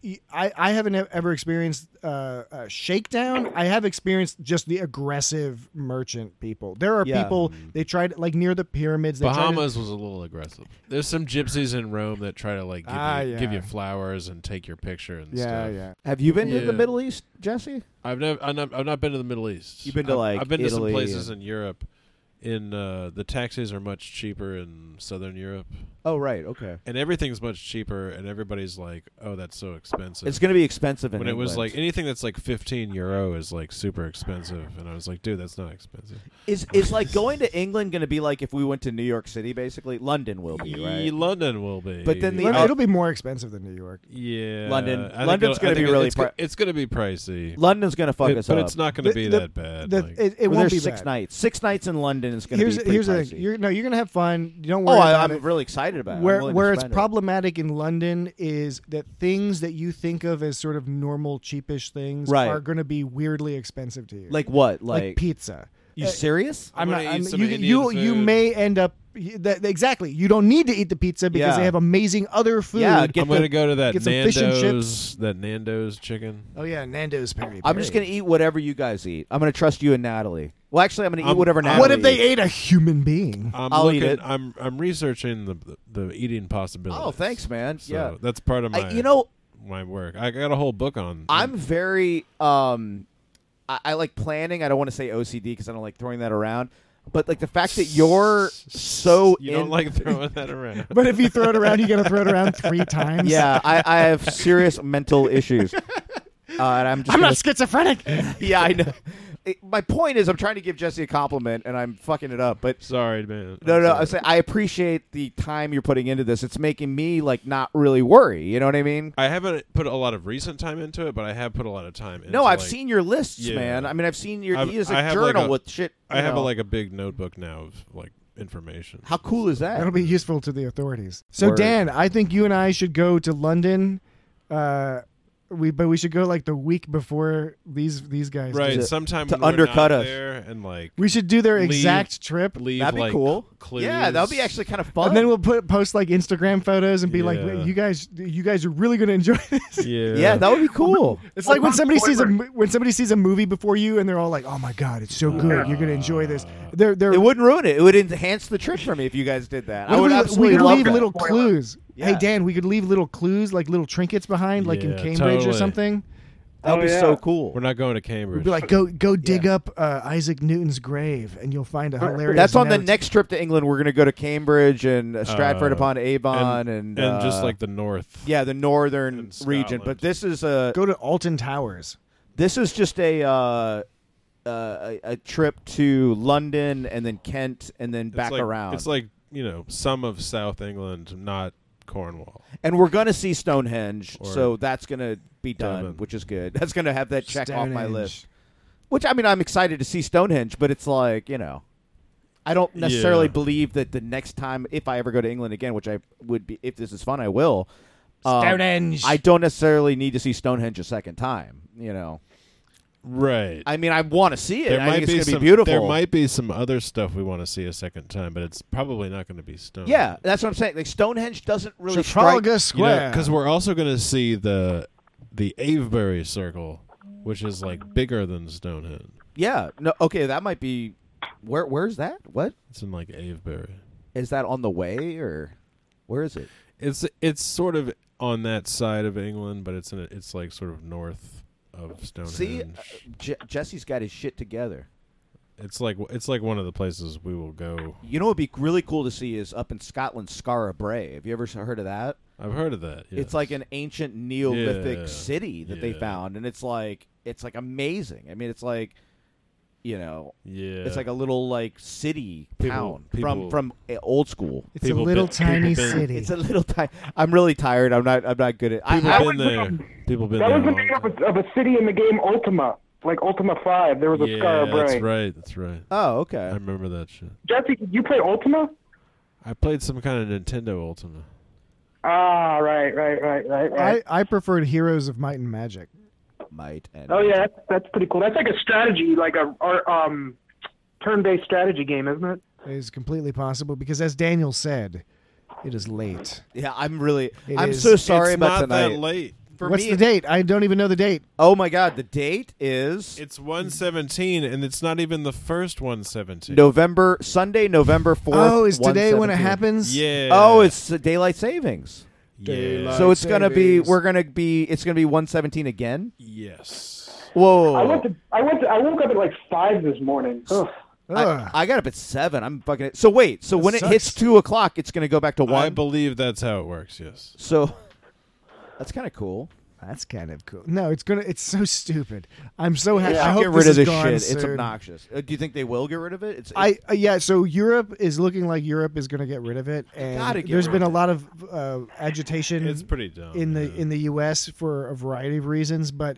I, I haven't e- ever experienced uh, a shakedown. I have experienced just the aggressive merchant people. There are Yeah. people they tried like near the pyramids. They tried to- Bahamas was a little aggressive. There's some gypsies in Rome that try to like give, Ah, you, yeah. give you flowers and take your picture and yeah, stuff. yeah. Have you been to Yeah. the Middle East, Jesse? I've never, I've not, I've not been to the Middle East. You've been to, I've- like, I've been to some Italy places and- in Europe. In uh, the taxis are much cheaper in Southern Europe, Oh, right. Okay. and everything's much cheaper. And everybody's like, "Oh, that's so expensive." It's going to be expensive in when it was England. like anything that's like fifteen euro is like super expensive, and I was like, "Dude, that's not expensive." Is is like going to England going to be like if we went to New York City? Basically, London will be right. Ye- London will be, But then the London- uh, it'll be more expensive than New York. yeah, London- I think London's it'll- gonna I think be really It's, go- pri- it's going to be pricey, London's going to fuck It- us but up. it's not going to The- be the- that bad. The- like- it it Well, won't there's be six bad. nights. Six nights in London is going to Here's be the- pretty here's the pricey. thing. You're, no, you're gonna have fun. You don't oh, worry I, about I'm it. really excited about it. I'm Where willing to where it's spend it. problematic in London is that things that you think of as sort of normal cheapish things Right. are going to be weirdly expensive to you. Like what? like, Like, pizza. you Uh, serious? I'm I not. wanna eat I'm, some you Indian you you food. may end up that, exactly. You don't need to eat the pizza because Yeah. they have amazing other food. Yeah, get I'm going to the- go to that get some fish and Nando's, that Nando's chicken. oh yeah, Nando's peri. I'm just going to eat whatever you guys eat. I'm going to trust you and Natalie. Well, actually, I'm going to eat I'm- whatever I'm- Natalie What if they eats. ate a human being? I'm I'll looking, eat it. I'm I'm researching the the, the eating possibilities. Oh, thanks, man. So yeah. that's part of my I, you know, my work. I got a whole book on. I'm very um I, I like planning. I don't want to say O C D because I don't like throwing that around. But like the fact that you're so you in, don't like throwing that around. But if you throw it around, you got to throw it around three times. Yeah, I, I have serious mental issues. Uh, and I'm just I'm gonna, not schizophrenic. Yeah, I know. It- my point is I'm trying to give Jesse a compliment and I'm fucking it up. But Sorry, man. no, I'm no, sorry. I say I appreciate the time you're putting into this. It's making me like not really worry. You know what I mean? I haven't put a lot of recent time into it, but I have put a lot of time into No, I've like, seen your lists, Yeah. man. I mean, I've seen your. I've- He has a I have, like, journal a- with shit. I you have a, know. like a big notebook now of like information. How cool is that? That'll be useful to the authorities. So Word. Dan, I think you and I should go to London. Uh, we but we should go like the week before these these guys. do. Right, To- sometime to when we're undercut not us. there and like We should do their Leave- exact trip, leave That'd be like cool. clues. Yeah, that would be actually kind of fun. and then we'll put post like Instagram photos and be like, Yeah. "You guys, you guys are really going to enjoy this." Yeah, yeah, that would be cool. It's like when somebody sees a mo- when somebody sees a movie before you and they're all like, "Oh my god, it's so good! You're going to enjoy this." They're they're. It wouldn't ruin it. It would enhance the trip for me if you guys did that. what I if would we, absolutely we could love leave that. little clues. Hey Yeah. Dan, we could leave little clues like little trinkets behind, like in Yeah, Cambridge or totally. something. That would Oh, be yeah. so cool. We're not going to Cambridge. We'd be like, go go dig up uh, Isaac Newton's grave, and you'll find a hilarious. That's on the note. next trip to England. We're going to go to Cambridge and uh, Stratford Uh, upon Avon and and, uh, just like the north. yeah, the northern and region. Scotland. But this is a Go to Alton Towers. this is just a uh, uh, a, a trip to London and then Kent and then It's back like, around. It's like you know some of South England, not Cornwall. And we're going to see Stonehenge, Or so that's going to be done, Devon. which is good. That's going to have that check off my Stonehenge. list. Which, I mean, I'm excited to see Stonehenge, but it's like, you know, I don't necessarily Yeah. believe that the next time, if I ever go to England again, which I would be, if this is fun, I will. um, Stonehenge. I don't necessarily need to see Stonehenge a second time, you know. Right. I mean, I want to see it. there I might think it's be going to some. be beautiful. There might be some other stuff we want to see a second time, but it's probably not going to be Stone. Yeah, that's what I'm saying. Like, Stonehenge doesn't really Trafalgar strike. Square. because we're also going to see the the Avebury Circle, which is like bigger than Stonehenge. Yeah. No. Okay, that might be. Where? Where's that? What It's in like Avebury. is that on the way or where is it? It's it's sort of on that side of England, but it's in a, it's like sort of north of Stonehenge. See, uh, Je- Jesse's got his shit together. it's like it's like one of the places we will go. You know what would be really cool to see is up in Scotland, Skara Brae. Have you ever heard of that? I've heard of that. It's like an ancient Neolithic Yeah. city that they Yeah. found, and it's like it's like amazing. I mean, it's like, you know, yeah. it's like a little like city People- town people- from from uh, old school. it's a people little been- tiny people been- city. It's a little tight. I'm really tired. I'm not. I'm not good at. I, People I been would- there. People been That there. was the a long name of time. a, of a city in the game Ultima. like Ultima Five. There was a yeah, Scar of Bray. that's right. That's right. Oh, I okay. remember that shit. Jesse, you play Ultima? I played some kind of Nintendo Ultima. Ah, right, right, right, right, right. I, I preferred Heroes of Might and Magic. Might and oh yeah, that's, that's pretty cool. That's like a strategy, like a or, um, turn-based strategy game, isn't it? It is completely possible because, as Daniel said, it is late. Yeah, I'm really. It I'm is- so sorry it's about not tonight. that late. For What's me, the date? I don't even know the date. Oh my God, the date is It's one seventeen, and it's not even the first one seventeen. November Sunday, November fourth. Oh, is today when it one seventeen. happens? Yeah. Oh, it's uh, daylight savings. yeah. Daylight. So it's gonna be. savings. We're gonna be. It's gonna be one seventeen again. Yes. Whoa. I went to I went to, I woke up at like five this morning. Ugh. Ugh. I, I got up at seven. I'm fucking. So wait. So That when it hits sucks. two o'clock, it's gonna go back to I one. believe that's how it works. Yes. So that's kind of cool. That's kind of cool. No, it's gonna. It's so stupid. I'm so happy. Yeah. I hope Get this rid of is this gone shit. It's soon. obnoxious. Uh, do you think they will get rid of it? It's. I uh, yeah. So Europe is looking like Europe is going to get rid of it, and Gotta get there's rid been a of it. lot of uh, agitation It's pretty dumb. in the yeah. in the U S for a variety of reasons, but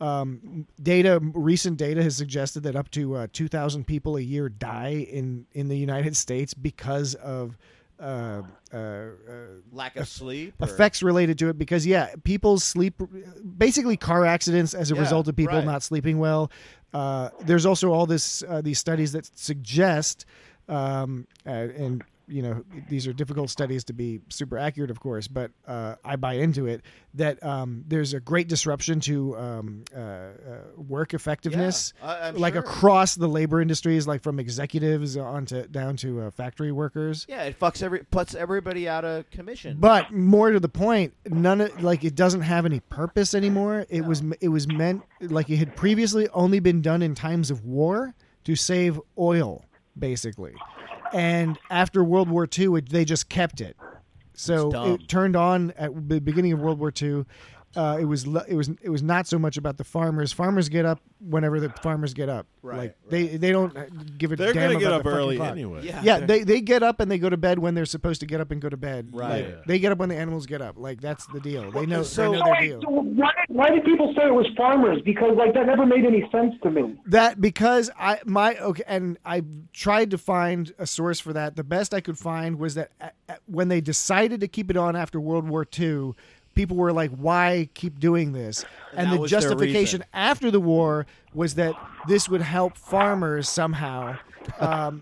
um, data, recent data has suggested that up to uh, two thousand people a year die in in the United States because of uh, uh, uh, lack of sleep. or- effects related to it. Because yeah, people's sleep, basically car accidents as a Yeah, result of people right. not sleeping well. Uh, there's also all this uh, these studies that suggest, um, uh, and you know these are difficult studies to be super accurate, of course, but uh, I buy into it that um, there's a great disruption to um, uh, uh, work effectiveness, Yeah, I- I'm like sure. across the labor industries, like from executives on to down to uh, factory workers. Yeah, it fucks every puts everybody out of commission. But more to the point, none of like it doesn't have any purpose anymore. It was it was meant like it had previously only been done in times of war to save oil, basically. And after World War Two, it, they just kept it. So It's dumb. it turned on at the beginning of World War Two. Uh, it was le- it was it was not so much about the farmers. Farmers get up whenever the farmers get up. Right, Like they they don't give a They're damn gonna get about up the fucking early clock. anyway. Yeah. Yeah, they, they get up and they go to bed when they're supposed to get up and go to bed. Right. Like, Yeah. they get up when the animals get up. Like that's the deal. They know, So- they know Oh, their wait, deal. so why, why did people say it was farmers? Because like that never made any sense to me. That because I my okay, and I tried to find a source for that. The best I could find was that at, at- when they decided to keep it on after World War Two, people were like, "Why keep doing this?" And And, that the was their justification reason. after the war was that this would help farmers somehow. Um,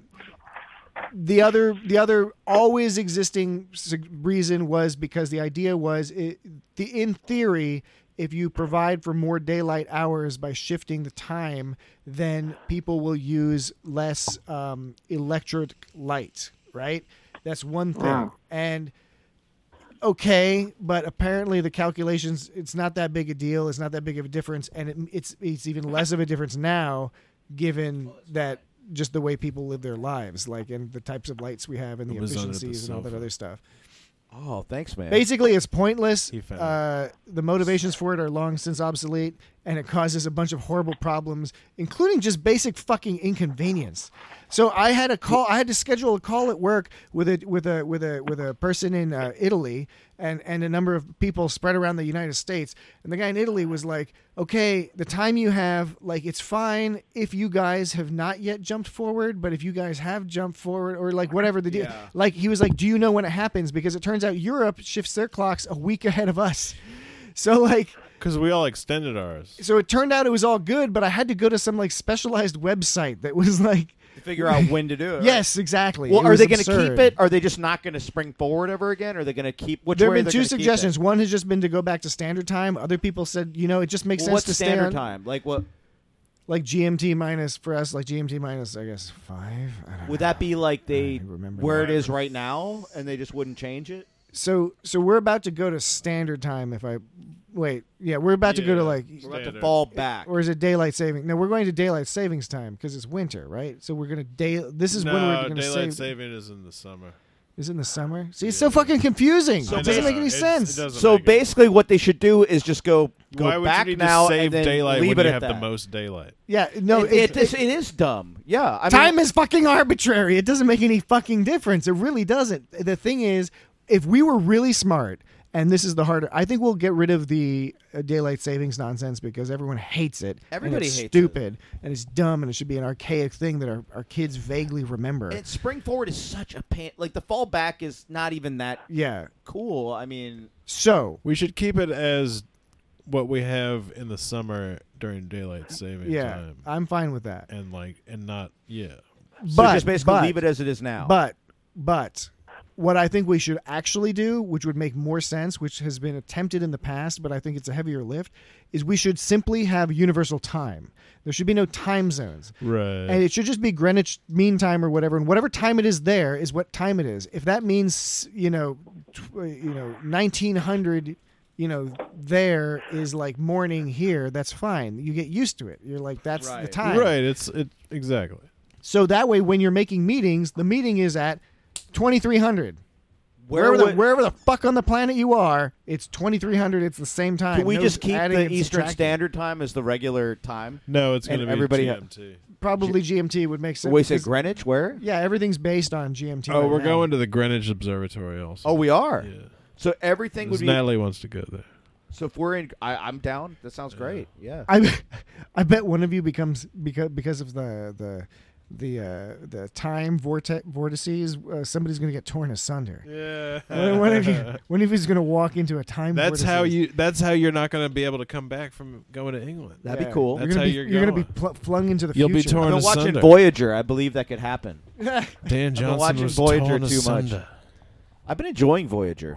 the other the other always existing s- reason was because the idea was it, the in theory, if you provide for more daylight hours by shifting the time, then people will use less um, electric light, right? That's one thing. Wow. And okay, but apparently the calculations, it's not that big a deal. It's not that big of a difference. And it, it's it's even less of a difference now, given that just the way people live their lives, like, and the types of lights we have and the It was under the efficiencies and all that sofa. other stuff. Oh, thanks, man. Basically, it's pointless. He found Uh, the motivations for it are long since obsolete, and it causes a bunch of horrible problems, including just basic fucking inconvenience. So I had a call. I had to schedule a call at work with a with a with a with a person in uh, Italy, and and a number of people spread around the United States. And the guy in Italy was like, "Okay, the time you have, like, it's fine if you guys have not yet jumped forward, but if you guys have jumped forward, or like whatever the deal." Yeah. Like he was like, "Do you know when it happens?" Because it turns out Europe shifts their clocks a week ahead of us. So like, Because we all extended ours. so it turned out it was all good, but I had to go to some like specialized website that was like, to figure out when to do it. right? yes, exactly. Well, It are was they going to absurd. keep it? Are they just not going to spring forward ever again? Or are they going to keep? Which There way have been they're two gonna keep it? suggestions. One has just been to go back to standard time. Other people said, you know, it just makes Well, sense what's to stay standard on time? Like what? like G M T minus for us, like G M T minus, I guess five. I don't Would know. that be like they I remember where that. it is right now, and they just wouldn't change it? So so we're about to go to standard time. If I wait, yeah, we're about to go to Yeah. like. We're about to Standard. fall back. Or is it daylight saving? No, we're going to daylight savings time because it's winter, right? So we're gonna day. This is no, when we're going to daylight save. saving is in the summer. Is it in the summer? See, it's so fucking confusing. So it doesn't I make know. any It's- sense. It doesn't So make any- basically, what they should do is just go go why would back you need now to save and then daylight leave when it you at have that. the most daylight? Yeah, no, it, it, it, it- it is dumb. Yeah, I time mean, is fucking arbitrary. It doesn't make any fucking difference. It really doesn't. The thing is, if we were really smart And this is the harder. I think we'll get rid of the uh, daylight savings nonsense because everyone hates it. Everybody and it's hates stupid, and it's dumb, and it should be an archaic thing that our, our kids vaguely remember. And spring forward is such a pain. Like the fall back is not even that yeah. cool. I mean, So We should keep it as what we have in the summer during daylight saving yeah, time, I'm fine with that. and like, and not yeah. so But just basically but, leave it as it is now. But but what I think we should actually do, which would make more sense, which has been attempted in the past, but I think it's a heavier lift, is we should simply have universal time. There should be no time zones. Right. And it should just be Greenwich Mean Time or whatever, and whatever time it is there is what time it is. If that means, you know, tw- you know, nineteen hundred, you know, there is like morning here, that's fine. You get used to it. You're like, that's the Right. time. Right. It's it exactly. So that way, when you're making meetings, the meeting is at twenty-three hundred. Where Wherever, the, would- wherever the fuck on the planet you are, it's twenty-three hundred. It's the same time. Can we No just keep adding the and Eastern subtracting. Standard Time as the regular time? No, it's And going to be everybody G ha- M T. Probably G M T would make sense. Wait, say because- Greenwich? Where? Yeah, everything's based on G M T. Oh, right we're now. going to the Greenwich Observatory also. Oh, we are. Yeah. So everything would Because be. Natalie wants to go there. So if we're in, I, I'm down. That sounds great. Yeah. I, I bet one of you becomes because because of the the the uh, the time vortex vortices. Uh, somebody's going to get torn asunder. Yeah. One one of you, one of you is going to walk into a time. That's vortices. how you. That's how you're not going to be able to come back from going to England. That'd be cool. That's You're gonna how be, you're You're going to going. be pl- flung into the You'll be future. torn I've been watching asunder. Voyager. I believe that could happen. Dan Johnson watching was Voyager torn too much. asunder. I've been enjoying Voyager.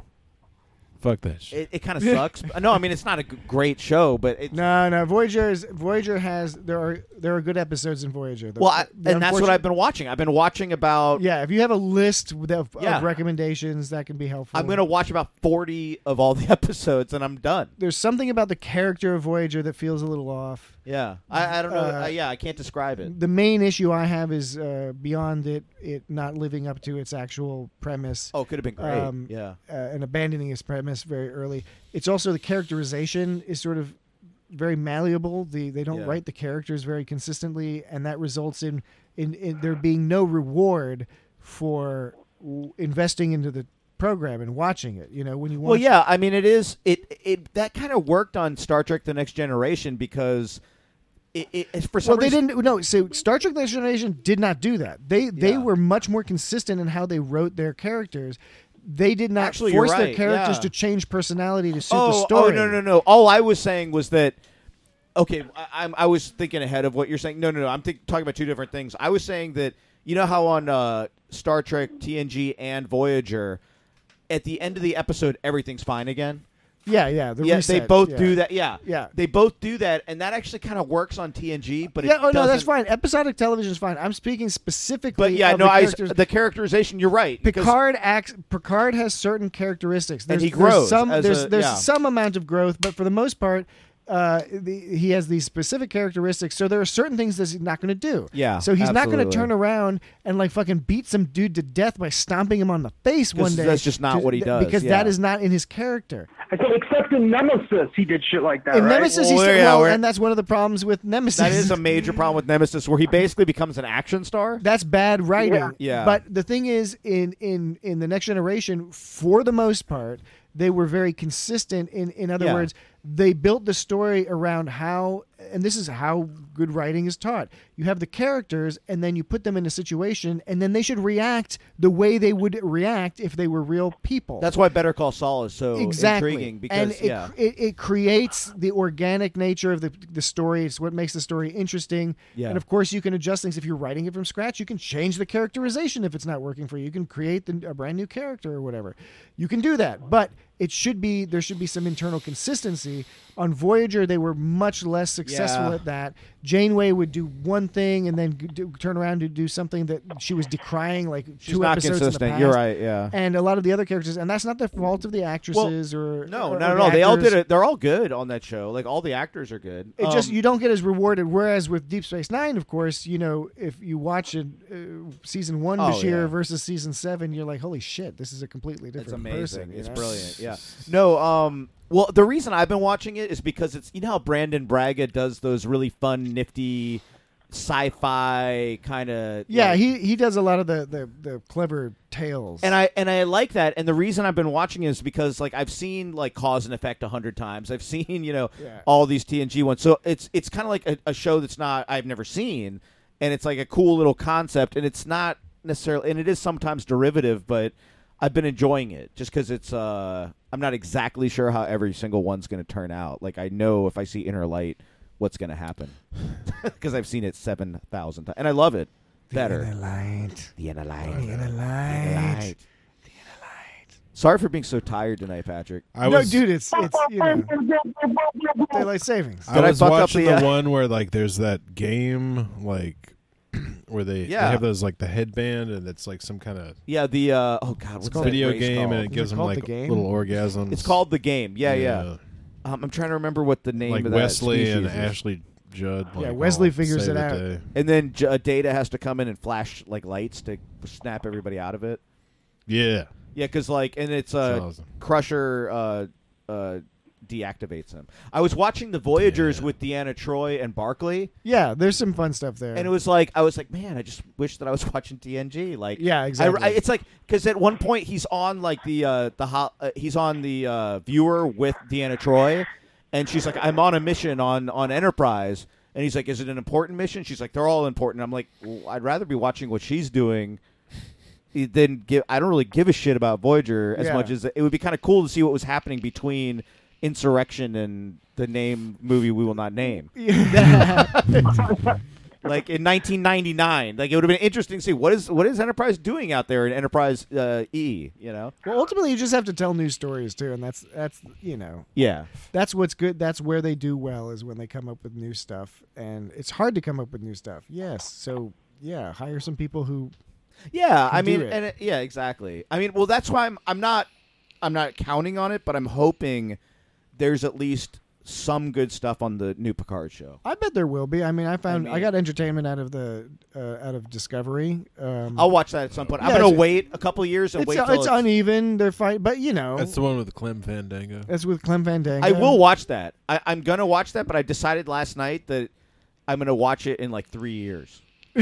Fuck that shit. It, it kind of sucks. No, I mean it's not a g- great show, but it's No, no. Voyager is Voyager has there are there are good episodes in Voyager. The- well, I, the and that's what unfortunate- I've been watching. I've been watching about. Yeah, if you have a list of, of Yeah. recommendations, that can be helpful. I'm gonna watch about forty of all the episodes, and I'm done. There's something about the character of Voyager that feels a little off. Yeah, I, I don't know. Uh, uh, yeah, I can't describe it. The main issue I have is uh, beyond it it not living up to its actual premise. Oh, it could have been great. Um, yeah, uh, and abandoning its premise very early. It's also the characterization is sort of very malleable. The they don't Yeah. write the characters very consistently, and that results in in, in there being no reward for w- investing into the program and watching it. You know, when you watch well, yeah. I mean, it is. It it that kind of worked on Star Trek: The Next Generation because it, it it's for some Well, they reason. didn't. No, so Star Trek: Next Generation did not do that. They they Yeah. were much more consistent in how they wrote their characters. They did not Actually, you're force their right, characters yeah. to change personality to suit the Oh, story. oh no no no! All I was saying was that. Okay, I, I'm I was thinking ahead of what you're saying. No no no! I'm think, talking about two different things. I was saying that you know how on uh, Star Trek, T N G, and Voyager, at the end of the episode, everything's fine again. Yeah, yeah. The Yeah, reset, they both yeah. do that. Yeah, Yeah. they both do that, and that actually kind of works on T N G. But Yeah, it oh no, that's doesn't- fine. Episodic television is fine. I'm speaking specifically. But yeah, of no, the I characters. the characterization. You're right. because- Picard acts. Picard has certain characteristics. There's, he there's grows some. as There's a- there's yeah. some amount of growth, but for the most part, uh, the, he has these specific characteristics. So there are certain things that he's not going to do. Yeah, So he's not going absolutely. to turn around and like fucking beat some dude to death by stomping him on the face one day. that's just not to- what he does, Because yeah. that is not in his character. I said, except in Nemesis, he did shit like that, In right? Nemesis, he's Well, still, yeah, well, we're- and that's one of the problems with Nemesis. That is a major problem with Nemesis, where he basically becomes an action star. That's bad writing. Yeah. Yeah. But the thing is, in in in the Next Generation, for the most part, they were very consistent. In in other Yeah. words, they built the story around how, and this is how good writing is taught. You have the characters, and then you put them in a situation, and then they should react the way they would react if they were real people. That's why Better Call Saul is so exactly intriguing because and it, yeah, it, it creates the organic nature of the the story. It's what makes the story interesting. Yeah. And of course, you can adjust things if you're writing it from scratch. You can change the characterization if it's not working for you. You can create the, a brand new character or whatever. You can do that, but it should be there should be some internal consistency. On Voyager, they were much less successful Yeah. at that. Janeway would do one thing and then g- do, turn around to do something that she was decrying, like she's two not episodes in the consistent. past. You're right. Yeah. And a lot of the other characters, and that's not the fault of the actresses or No, or, no, or no, the no. They all actors. did it. They're all good on that show. Like all the actors are good. It just Um, you don't get as rewarded. Whereas with Deep Space Nine, of course, you know, if you watch it, uh, season one Oh, Bashir yeah. versus season seven, you're like, holy shit, this is a completely different It's amazing. person. you It's know? brilliant. Yeah. No. Um. Well, the reason I've been watching it is because it's you know how Brandon Braga does those really fun, nifty sci-fi kind of. Yeah, like, he he does a lot of the the, the clever tales. And I and I like that. And the reason I've been watching is because like I've seen like Cause and Effect a hundred times. I've seen you know Yeah. all these T N G ones. So it's it's kind of like a, a show that's not I've never seen, and it's like a cool little concept. And it's not necessarily, and it is sometimes derivative, but I've been enjoying it just because it's. Uh, I'm not exactly sure how every single one's going to turn out. Like I know if I see Inner Light, what's going to happen because I've seen it seven thousand times, and I love it better. The inner light. The Inner Light. The inner The Inner light. Light. Sorry for being so tired tonight, Patrick. I no, was, dude, it's it's you know daylight savings. I Did I was fuck up watching the, the, uh, one where like there's that game like where they, Yeah. they have those like the headband and it's like some kind of Yeah, the uh, oh god, what's that video race game called? and it Is gives it them called like The Game? little orgasms. It's called the game. Yeah, yeah. Um, I'm trying to remember what the name Like of that Wesley and species is. Ashley Judd. Yeah, like, Wesley all figures save it the out. day. And then J- uh, Data has to come in and flash like lights to snap everybody out of it. Yeah. Yeah, because like, and it's That's uh, awesome. Crusher uh, uh, deactivates him. I was watching the Voyagers Yeah. with Deanna Troi and Barkley, Yeah, there's some fun stuff there. and it was like I was like, man, I just wish that I was watching T N G. Like, Yeah, I- exactly. I, it's like because at one point he's on like the uh, the ho- uh, he's on the uh, viewer with Deanna Troi, and she's like, I'm on a mission on on Enterprise, and he's like, is it an important mission? She's like, they're all important. I'm like, well, I'd rather be watching what she's doing. Then give I don't really give a shit about Voyager as Yeah. much as it would be kind of cool to see what was happening between Insurrection and the name movie we will not name. Like in nineteen ninety-nine, like it would have been interesting to see what is what is Enterprise doing out there in Enterprise uh, E. You know? Well, ultimately, you just have to tell new stories too, and that's that's you know Yeah. that's what's good. That's where they do well is when they come up with new stuff, and it's hard to come up with new stuff. Yes, so yeah, hire some people who. Yeah, I do mean, it. and it, yeah, exactly. I mean, well, that's why I'm I'm not I'm not counting on it, but I'm hoping there's at least some good stuff on the new Picard show. I bet there will be. I mean, I found I, mean- got entertainment out of the uh, out of Discovery. Um, I'll watch that at some point. I'm Yeah, gonna it's- wait a couple years and it's wait uh, till it's uneven. They're fight, but you know, That's the one with Clem Fandango. that's with Clem Fandango. I will watch that. I, I'm gonna watch that, but I decided last night that I'm gonna watch it in like three years.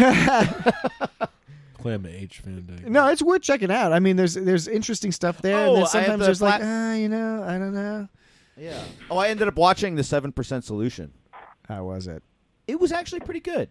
Clem H Fandango. No, it's worth checking out. I mean, there's there's interesting stuff there, Oh, and then I have sometimes the there's like, plat- ah, you know, I don't know. Yeah. Oh, I ended up watching the Seven Percent Solution. How was it? It was actually pretty good.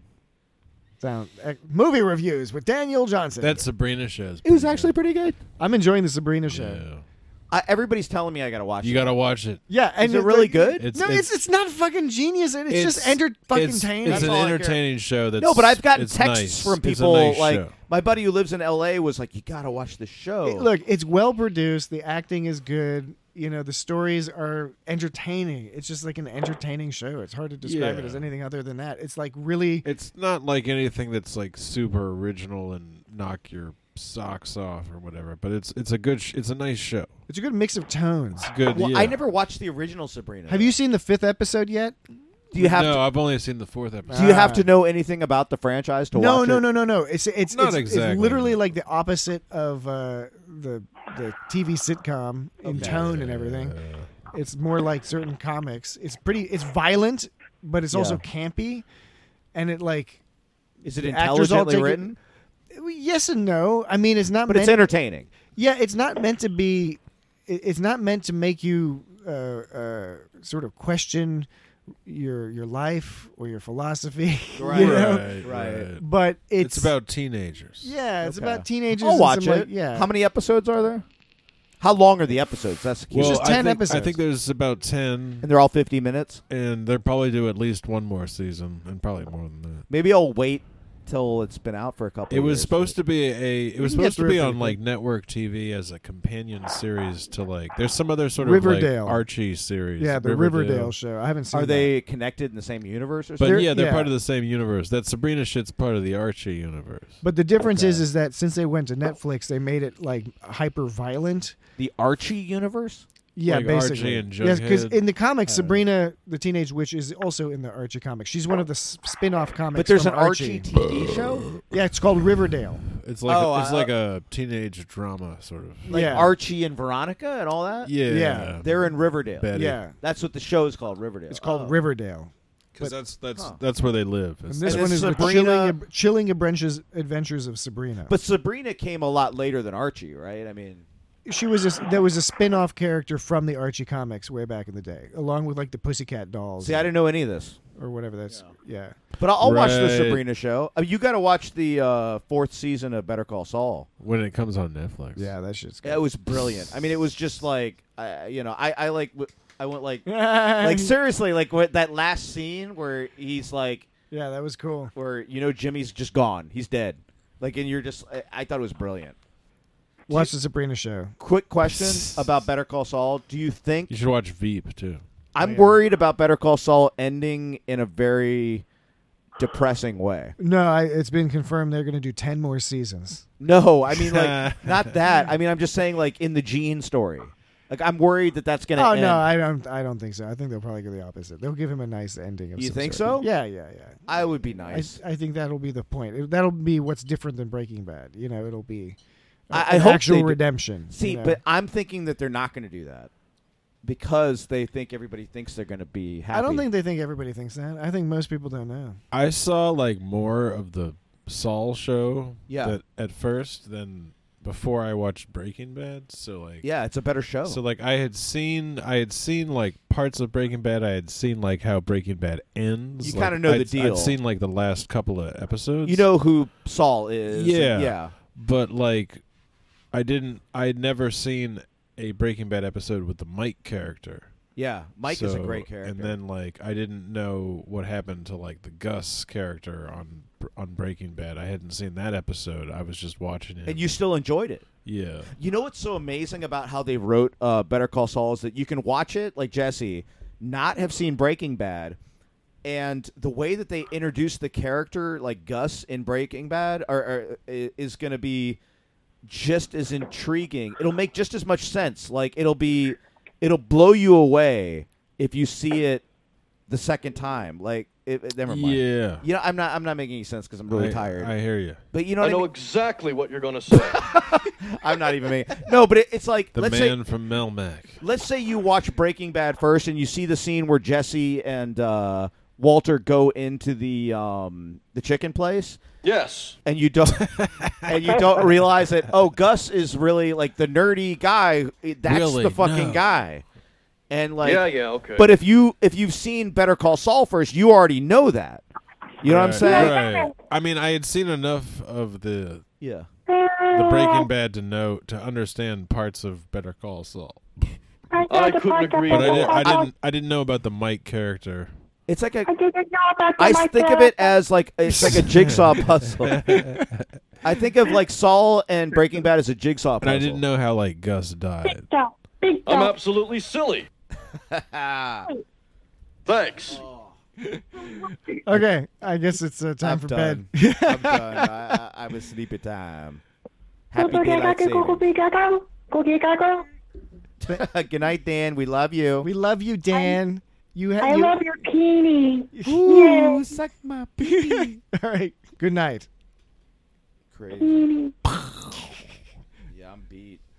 Sound uh, movie reviews with Daniel Johnson. That Sabrina show's It was pretty actually pretty good. I'm enjoying the Sabrina show. good. Yeah. I, everybody's telling me I gotta watch You it. got to watch it. Yeah, and Is it really good? It's- no, it's, it's not fucking genius. It's, just enter fucking it's, entertaining. It's That's an all I care. entertaining show. That's No, but I've gotten it's texts nice. from It's a people nice like show. my buddy who lives in L A was like, "You gotta watch the show." Look, it's well produced. The acting is good. You know, the stories are entertaining. It's just like an entertaining show. It's hard to describe it Yeah. as anything other than that. It's like really. It's not like anything that's like super original and knock your socks off or whatever. But it's it's a good sh- it's a nice show. It's a good mix of tones. It's good. well, yeah. I never watched the original Sabrina. Have you seen the fifth episode yet? Do you have no, to? I've only seen the fourth episode. Do you have Ah. to know anything about the franchise to No, watch no, it? no, no, no. It's it's Not it's, exactly. it's literally like the opposite of uh, the the T V sitcom in Okay. tone and everything. Uh, It's more like certain comics. It's pretty. It's violent, but it's also Yeah. campy, and it like Is it the actors all intelligently take it- written? yes and no. I mean, it's not. But meant, it's entertaining. Yeah, it's not meant to be. it- It's not meant to make you uh, uh, sort of question your your life or your philosophy. Right. You know? right, Right. right. But it's, It's about teenagers. yeah, it's Okay. about teenagers. I'll and watch some, it. like- yeah. How many episodes are there? How long are the episodes? That's the key. Well, just I ten think, episodes. I think there's about ten, and they're all fifty minutes. and they'll probably do at least one more season, and probably more than that. Maybe I'll wait till it's been out for a couple. It of was years. supposed to be a. It was can get supposed to through be it on pretty like quick. network T V as a companion series to like. There's some other sort Riverdale. of like Archie series. yeah, the Riverdale. show. I haven't seen. Are that. they connected in the same universe or But something? They're- yeah, they're yeah. part of the same universe. That Sabrina shit's part of the Archie universe. But the difference Okay. is, is that since they went to Netflix, they made it like hyper violent. The Archie universe? Yeah, Like Archie basically. and Yes, because Jughead? in the comics, Uh, Sabrina the Teenage Witch is also in the Archie comics. She's one of the s- spin-off comics. But there's from an Archie T V show? Yeah, it's called Riverdale. It's like Oh, a, it's uh, like a teenage drama sort of. Like Yeah. Archie and Veronica and all that? Yeah, Yeah. They're in Riverdale. Betty. Yeah, That's what the show is called, Riverdale. it's called Oh. Riverdale. Because that's that's Huh. that's where they live. And It's- this And one then is the Sabrina- chilling, chilling adventures, adventures of Sabrina. But Sabrina came a lot later than Archie, right? I mean, she was a, there was a spin-off character from the Archie comics way back in the day, along with like the Pussycat Dolls. see, I didn't know any of this. or whatever. That's yeah. But I'll, I'll watch the Right. Sabrina show. Uh, you got to watch the uh, fourth season of Better Call Saul. when it comes on Netflix. Yeah, that shit's good. It was brilliant. I mean, it was just like, uh, you know, I, I like, w- I went like, yeah, like seriously, like what, that last scene where he's like, that was cool. where you know Jimmy's just gone, he's dead. Like, and you're just, I, I thought it was brilliant. Watch the Sabrina show. Quick question about Better Call Saul: do you think You should watch Veep too. I'm yeah. worried about Better Call Saul ending in a very depressing way? No, I, it's been confirmed they're going to do ten more seasons. No, I mean like not that. I mean I'm just saying like in the Gene story. Like I'm worried that that's going to Oh end. no, I don't. I don't think so. I think they'll probably go the opposite. They'll give him a nice ending. Of You some think sort. so? Yeah, yeah, yeah. I would be I, nice. I think that'll be the point. It- that'll be what's different than Breaking Bad. You know, it'll be a- I- I an hope actual they do. redemption. See, you know? but I'm thinking that they're not going to do that because they think everybody thinks they're going to be happy. I don't think they think everybody thinks that. I think most people don't know. I saw like more of the Saul show Yeah. that at first than before I watched Breaking Bad. So like Yeah, it's a better show. So like I had seen I had seen like parts of Breaking Bad. I had seen like how Breaking Bad ends. You Like, kinda know the I'd- deal. I'd seen like the last couple of episodes. you know who Saul is. Yeah. and- yeah. but like I didn't I had never seen a Breaking Bad episode with the Mike character. Yeah. Mike is a So- great character. And then like I didn't know what happened to like the Gus character on on Breaking Bad. I hadn't seen that episode. I was just watching it. and you still enjoyed it. yeah. You know what's so amazing about how they wrote uh, Better Call Saul is that you can watch it like Jesse, not have seen Breaking Bad, and the way that they introduce the character like Gus in Breaking Bad are, are, i- is going to be just as intriguing. It'll make just as much sense. Like it'll be, it'll blow you away if you see it the second time. Like it, it- never mind. Yeah. You know, I'm not. I'm not making any sense because I'm really I, tired. I hear you. but you know, I what I know mean? exactly what you're going to say. I'm not even making. No, but it, it's like The let's say man from Melmac. let's say you watch Breaking Bad first and you see the scene where Jesse and uh, Walter go into the um, the chicken place, Yes. and you don't and you don't realize that oh Gus is really like the nerdy guy. That's Really? the fucking No. guy. And like, yeah, yeah, okay. but if you if you've seen Better Call Saul first, you already know that. You know what I'm Right, saying? Right. I mean, I had seen enough of the Yeah. the Breaking Bad to know to understand parts of Better Call Saul. I couldn't agree But I, more. did, I didn't. I didn't know about the Mike character. It's like a. I didn't know about the I mic think of there. it as like it's like a jigsaw puzzle. I think of like Saul and Breaking Bad as a jigsaw And puzzle. I didn't know how like Gus died. Big dog. Big I'm dog. absolutely silly. Thanks. Okay, I guess it's uh, time I'm for done. bed. I'm done. I, I, I'm asleep at time. Happy Go daylight gaga, go, go, savings. gaga. Go, gaga. Good night, Dan. We love you. We love you, Dan. You I have. love your bikini. Ooh, Yay. suck my pee. All right. Good night. Crazy. Bikini.